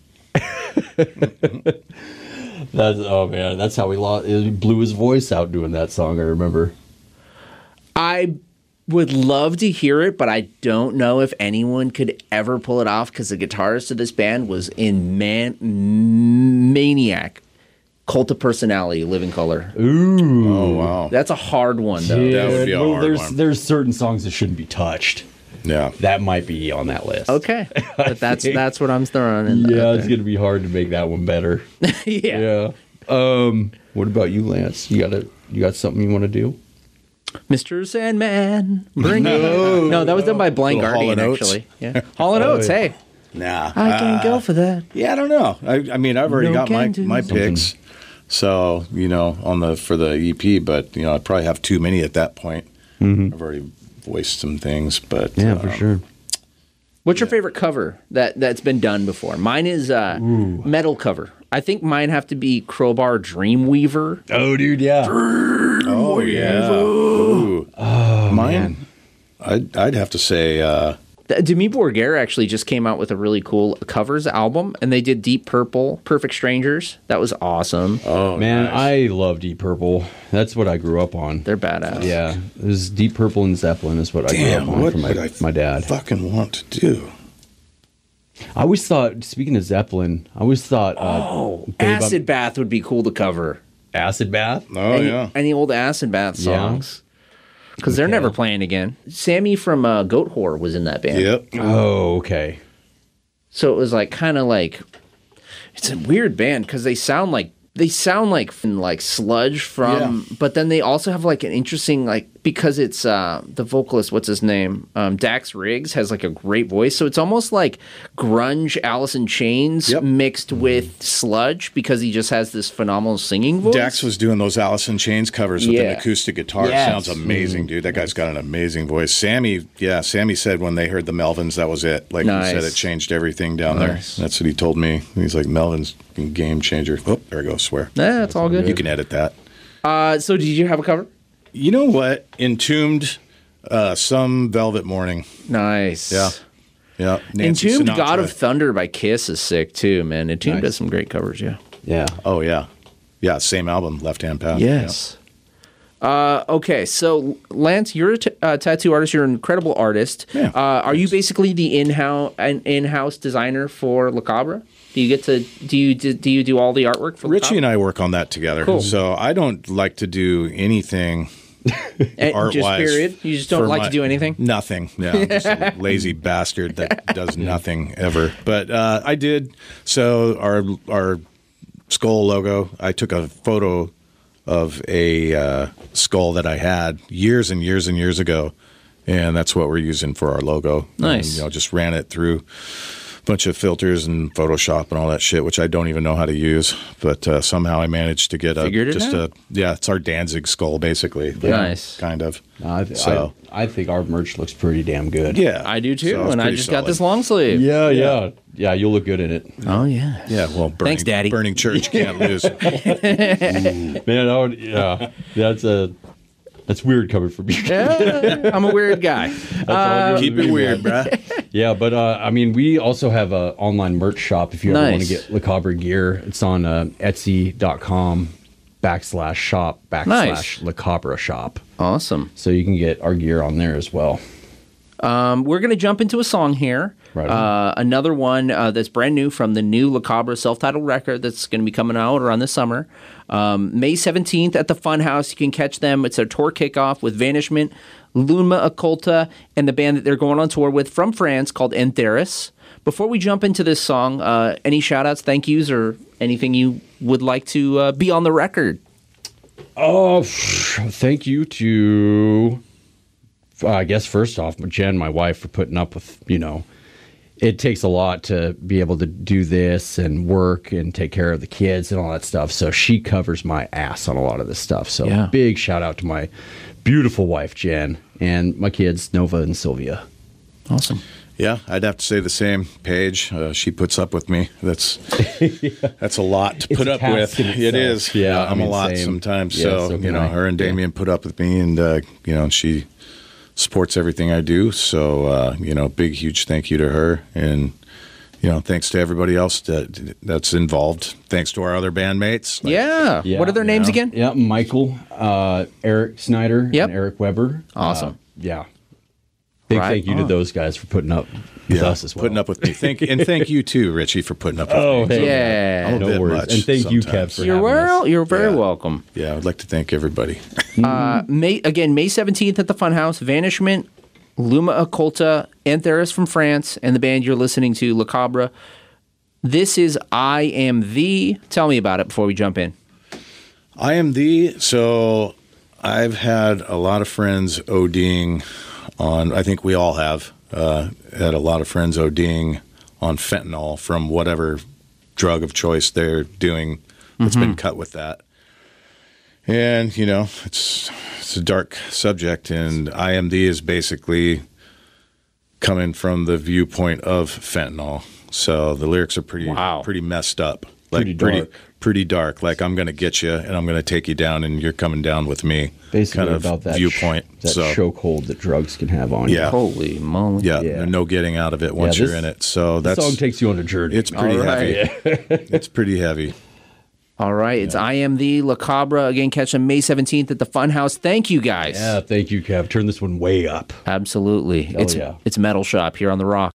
Speaker 6: That's oh man, that's how he lost. He blew his voice out doing that song. I remember.
Speaker 5: I would love to hear it, but I don't know if anyone could ever pull it off because the guitarist of this band was in man maniac Cult of Personality, Living Color.
Speaker 6: Ooh.
Speaker 7: Oh, wow.
Speaker 5: That's a hard one, though.
Speaker 6: Yeah,
Speaker 7: That would be a
Speaker 6: well,
Speaker 7: hard
Speaker 6: there's,
Speaker 7: one.
Speaker 6: There's certain songs that shouldn't be touched.
Speaker 7: Yeah.
Speaker 6: That might be on that list.
Speaker 5: Okay, but that's
Speaker 6: think-
Speaker 5: that's what I'm throwing in.
Speaker 6: Yeah,
Speaker 5: out
Speaker 6: it's
Speaker 5: there.
Speaker 6: going to be hard to make that one better.
Speaker 5: yeah.
Speaker 6: Yeah. Um, what about you, Lance? You got a, you got something you want to do?
Speaker 5: Mister Sandman, bring it. No, that was done by Blind
Speaker 7: Little Hall
Speaker 5: Guardian,
Speaker 7: and Oates.
Speaker 5: actually. Yeah, Hall and Oates. Hey,
Speaker 7: Nah.
Speaker 5: I can't
Speaker 7: Uh,
Speaker 5: go for that.
Speaker 7: Yeah, I don't know. I, I mean, I've already
Speaker 5: No
Speaker 7: got my,
Speaker 5: can do.
Speaker 7: my picks. So, you know, on the for the E P, but, you know, I'd probably have too many at that point. I've already voiced some things, but.
Speaker 6: Yeah,
Speaker 7: um,
Speaker 6: for sure.
Speaker 5: What's your favorite cover that that's been done before? Mine is uh, metal cover. I think mine have to be Crowbar Dreamweaver.
Speaker 6: Oh, dude, yeah.
Speaker 7: Oh, yeah. Ooh.
Speaker 6: Oh,
Speaker 7: Mine,
Speaker 6: man.
Speaker 7: I'd, I'd have to say, uh,
Speaker 5: The- Demi Borgir actually just came out with a really cool covers album, and they did Deep Purple, Perfect Strangers. That was awesome.
Speaker 7: oh,
Speaker 6: Man,
Speaker 7: nice.
Speaker 6: I love Deep Purple. That's what I grew up on.
Speaker 5: They're badass.
Speaker 6: Yeah, it was Deep Purple and Zeppelin is what I
Speaker 7: Damn,
Speaker 6: grew up on
Speaker 7: what
Speaker 6: from my,
Speaker 7: would I
Speaker 6: my dad.
Speaker 7: fucking want to do?
Speaker 6: I always thought, speaking of Zeppelin, I always thought, uh,
Speaker 5: Oh,
Speaker 6: Babe, I'm-
Speaker 5: Acid Bath would be cool to cover.
Speaker 6: Acid Bath.
Speaker 7: Oh,
Speaker 5: any,
Speaker 7: yeah.
Speaker 5: any old Acid Bath
Speaker 6: Yeah.
Speaker 5: songs. Because they're never playing again. Sammy from uh, Goat Whore was in that band.
Speaker 7: Yep.
Speaker 6: Oh, okay.
Speaker 5: So it was like kind of like it's a weird band because they sound like they sound like like sludge from, but then they also have like an interesting like because it's uh, the vocalist, what's his name, um, Dax Riggs has like a great voice, so it's almost like grunge Alice in Chains
Speaker 7: Yep.
Speaker 5: mixed with sludge because he just has this phenomenal singing voice.
Speaker 7: Dax was doing those Alice in Chains covers with
Speaker 5: Yeah.
Speaker 7: an acoustic guitar.
Speaker 5: Yes.
Speaker 7: Sounds amazing, dude. That guy's got an amazing voice. Sammy, yeah, Sammy said when they heard the Melvins, that was it. Like
Speaker 5: Nice.
Speaker 7: he said, it changed everything down
Speaker 5: Nice.
Speaker 7: there. That's what he told me. He's like, Melvins, game changer. Oh, there I go, swear.
Speaker 5: Yeah, it's all good.
Speaker 7: You can edit that.
Speaker 5: Uh, so did you have a cover?
Speaker 7: You know what? Entombed, uh, Some Velvet Morning.
Speaker 5: Nice.
Speaker 7: Yeah. Yeah. Nancy
Speaker 5: Entombed
Speaker 7: Sinatra.
Speaker 5: God of Thunder by Kiss is sick too, man. Entombed
Speaker 6: Nice.
Speaker 5: does some great covers, yeah.
Speaker 6: Yeah.
Speaker 7: Oh, yeah. Yeah, same album, Left Hand Path.
Speaker 5: Yes. Uh, okay, so Lance, you're a t- uh, tattoo artist. You're an incredible artist.
Speaker 7: Yeah,
Speaker 5: uh, are you basically the in-house an in-house designer for La Cabra? Do you get to do you do, do you do all the artwork for La
Speaker 7: Richie
Speaker 5: Cabra?
Speaker 7: and I work on that together.
Speaker 5: Cool.
Speaker 7: So I don't like to do anything
Speaker 5: And
Speaker 7: art
Speaker 5: just
Speaker 7: wise.
Speaker 5: period. You just don't like to do anything.
Speaker 7: Nothing. No, I'm just a lazy bastard that does nothing ever. But uh, I did. So our our skull logo. I took a photo of a uh, skull that I had years and years and years ago, and that's what we're using for our logo.
Speaker 5: Nice.
Speaker 7: And, you know, just ran it through a bunch of filters and Photoshop and all that shit, which I don't even know how to use. But uh, somehow I managed to get a
Speaker 5: Figured it
Speaker 7: just
Speaker 5: out.
Speaker 7: a yeah. It's our Danzig skull, basically.
Speaker 5: Nice.
Speaker 7: Kind of.
Speaker 6: I,
Speaker 7: So-
Speaker 6: I, I think our merch looks pretty damn good.
Speaker 7: Yeah,
Speaker 5: I do too,
Speaker 7: So it's
Speaker 5: and I
Speaker 7: pretty
Speaker 5: just got
Speaker 7: solid.
Speaker 5: this long sleeve.
Speaker 6: Yeah, yeah. Yeah, you'll look good in it.
Speaker 5: Oh yeah.
Speaker 7: Yeah, well, burning,
Speaker 5: Thanks, Daddy.
Speaker 7: Burning church can't lose.
Speaker 6: Man, I would, yeah. That's a that's weird coming from you.
Speaker 5: Yeah, I'm a weird guy.
Speaker 6: Uh,
Speaker 7: Keep it weird, bruh.
Speaker 6: Yeah, but uh, I mean, we also have a online merch shop if you ever want
Speaker 5: Nice.
Speaker 6: to get La Cabra gear. It's on uh, Etsy.com backslash shop backslash
Speaker 5: Nice.
Speaker 6: La Cabra shop.
Speaker 5: Awesome.
Speaker 6: So you can get our gear on there as well.
Speaker 5: Um, we're going to jump into a song here.
Speaker 6: Right.
Speaker 5: Uh, another one uh, that's brand new from the new La Cabra self-titled record that's going to be coming out around this summer. Um, May seventeenth at the Funhouse. You can catch them. It's their tour kickoff with Vanishment, Luma Occulta, and the band that they're going on tour with from France called Entheris. Before we jump into this song, uh, any shout-outs, thank yous, or anything you would like to uh, be on the record?
Speaker 6: Oh, thank you to, uh, I guess, first off, Jen, my wife, for putting up with, you know, it takes a lot to be able to do this and work and take care of the kids and all that stuff. So she covers my ass on a lot of this stuff. So
Speaker 5: Yeah.
Speaker 6: big shout out to my beautiful wife, Jen, and my kids, Nova and Sylvia.
Speaker 5: Awesome.
Speaker 7: Yeah, I'd have to say the same. Paige, uh, she puts up with me. That's that's a lot to
Speaker 6: It's
Speaker 7: put
Speaker 6: a
Speaker 7: up
Speaker 6: task
Speaker 7: with.
Speaker 6: in
Speaker 7: It
Speaker 6: itself.
Speaker 7: is.
Speaker 6: Yeah,
Speaker 7: I'm
Speaker 6: I mean,
Speaker 7: a lot
Speaker 6: same.
Speaker 7: sometimes.
Speaker 6: Yeah,
Speaker 7: so,
Speaker 6: so
Speaker 7: you
Speaker 6: can
Speaker 7: know,
Speaker 6: I.
Speaker 7: her and
Speaker 6: Yeah.
Speaker 7: Damien put up with me, and uh, you know, she supports everything I do. So, uh, you know, big, huge thank you to her, and you know, thanks to everybody else that that's involved. Thanks to our other bandmates. Like,
Speaker 5: Yeah.
Speaker 6: Yeah.
Speaker 5: What are their names
Speaker 7: Yeah.
Speaker 5: again?
Speaker 6: Yeah, Michael, uh, Eric Snyder,
Speaker 5: Yep.
Speaker 6: and Eric Weber.
Speaker 5: Awesome.
Speaker 6: Uh, yeah. Big
Speaker 5: Right
Speaker 6: thank you
Speaker 5: on.
Speaker 6: to those guys for putting up with us as well.
Speaker 7: Putting up with me. Thank and thank you too, Richie, for putting up with
Speaker 6: Oh,
Speaker 7: me.
Speaker 6: hey.
Speaker 5: Yeah.
Speaker 7: I'm a
Speaker 6: No
Speaker 7: bit
Speaker 6: worries.
Speaker 7: much
Speaker 6: And thank you, Kev,
Speaker 7: sometimes.
Speaker 6: for
Speaker 5: You're
Speaker 6: having
Speaker 5: well.
Speaker 6: us.
Speaker 5: You're very
Speaker 7: Yeah.
Speaker 5: welcome.
Speaker 7: Yeah, I'd like to thank everybody.
Speaker 5: Uh, May again, May seventeenth at the Funhouse. Vanishment, Luma Occulta, Antheris from France, and the band you're listening to, La Cabra. This is I Am The. Tell me about it before we jump in.
Speaker 7: I am the so I've had a lot of friends ODing on. I think we all have uh, had a lot of friends ODing on fentanyl from whatever drug of choice they're doing that's
Speaker 5: Mm-hmm.
Speaker 7: been cut with that. And you know, it's it's a dark subject, and I am the is basically coming from the viewpoint of fentanyl. So the lyrics are pretty
Speaker 5: Wow.
Speaker 7: pretty messed up, like
Speaker 6: Pretty
Speaker 7: pretty
Speaker 6: dark.
Speaker 7: pretty dark. Like I'm going to get you, and I'm going to take you down, and you're coming down with me.
Speaker 6: Basically
Speaker 7: kind of
Speaker 6: about that
Speaker 7: viewpoint.
Speaker 6: sh- that
Speaker 7: so
Speaker 6: chokehold that drugs can have on
Speaker 7: Yeah.
Speaker 6: you.
Speaker 5: Holy moly.
Speaker 7: yeah,
Speaker 6: Yeah.
Speaker 7: no getting out of it once
Speaker 6: Yeah,
Speaker 7: you're
Speaker 6: this-
Speaker 7: in it. So
Speaker 6: The
Speaker 7: that's
Speaker 6: song takes you on a journey.
Speaker 7: it's pretty
Speaker 5: All right.
Speaker 7: heavy. It's pretty heavy.
Speaker 5: All right. It's I Am The, La Cabra. Again, catch them May seventeenth at the Funhouse. Thank you, guys.
Speaker 6: Yeah, thank you, Kev. Turn this one way up.
Speaker 5: Absolutely. it's
Speaker 6: yeah.
Speaker 5: it's Metal Shop here on The Rock.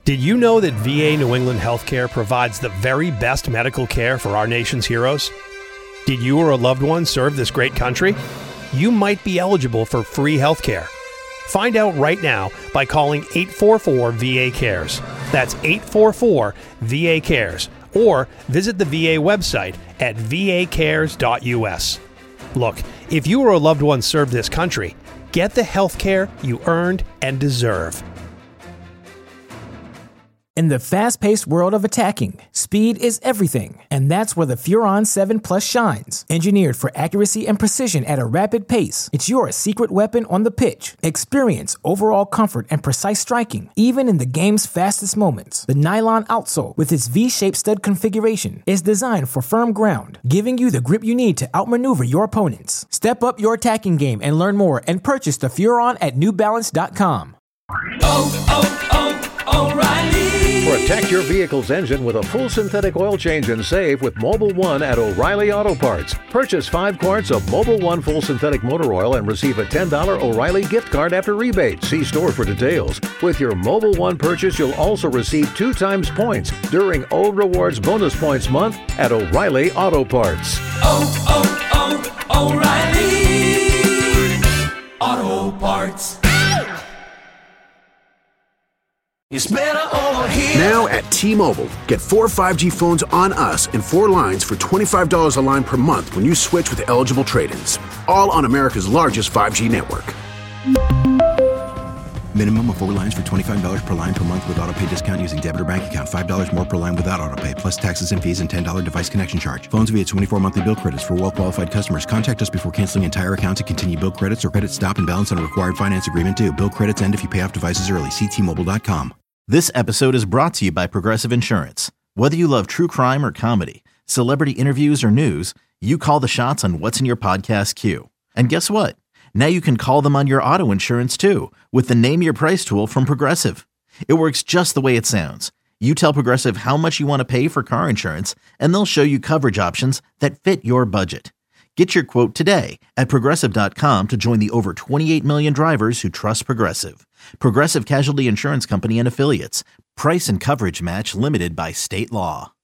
Speaker 4: Did you know that V A New England Healthcare provides the very best medical care for our nation's heroes? Did you or a loved one serve this great country? You might be eligible for free healthcare. Find out right now by calling eight four four V A cares. That's eight four four V A cares. Or visit the V A website at v a cares dot u s. Look, if you or a loved one served this country, get the health care you earned and deserve.
Speaker 10: In the fast-paced world of attacking, speed is everything, and that's where the Furon seven Plus shines. Engineered for accuracy and precision at a rapid pace, it's your secret weapon on the pitch. Experience overall comfort and precise striking, even in the game's fastest moments. The nylon outsole, with its V-shaped stud configuration, is designed for firm ground, giving you the grip you need to outmaneuver your opponents. Step up your attacking game and learn more and purchase the Furon at new balance dot com.
Speaker 11: Oh, oh, oh, O'Reilly! Protect your vehicle's engine with a full synthetic oil change and save with Mobil one at O'Reilly Auto Parts. Purchase five quarts of Mobil one full synthetic motor oil and receive a ten dollars O'Reilly gift card after rebate. See store for details. With your Mobil one purchase, you'll also receive two times points during O Rewards Bonus Points Month at O'Reilly Auto Parts.
Speaker 12: Oh, oh, oh, O'Reilly Auto Parts. It's better over here.
Speaker 2: Now at T-Mobile, get four five G phones on us and four lines for twenty-five dollars a line per month when you switch with eligible trade-ins. All on America's largest five G network.
Speaker 3: Minimum of four lines for twenty-five dollars per line per month with autopay discount using debit or bank account. five dollars more per line without autopay, plus taxes and fees and ten dollars device connection charge. Phones via twenty-four monthly bill credits for well-qualified customers. Contact us before canceling entire account to continue bill credits or credit stop and balance on a required finance agreement due. Bill credits end if you pay off devices early. See T Mobile dot com.
Speaker 1: This episode is brought to you by Progressive Insurance. Whether you love true crime or comedy, celebrity interviews or news, you call the shots on what's in your podcast queue. And guess what? Now you can call them on your auto insurance too with the Name Your Price tool from Progressive. It works just the way it sounds. You tell Progressive how much you want to pay for car insurance, and they'll show you coverage options that fit your budget. Get your quote today at Progressive dot com to join the over twenty-eight million drivers who trust Progressive. Progressive Casualty Insurance Company and Affiliates. Price and coverage match limited by state law.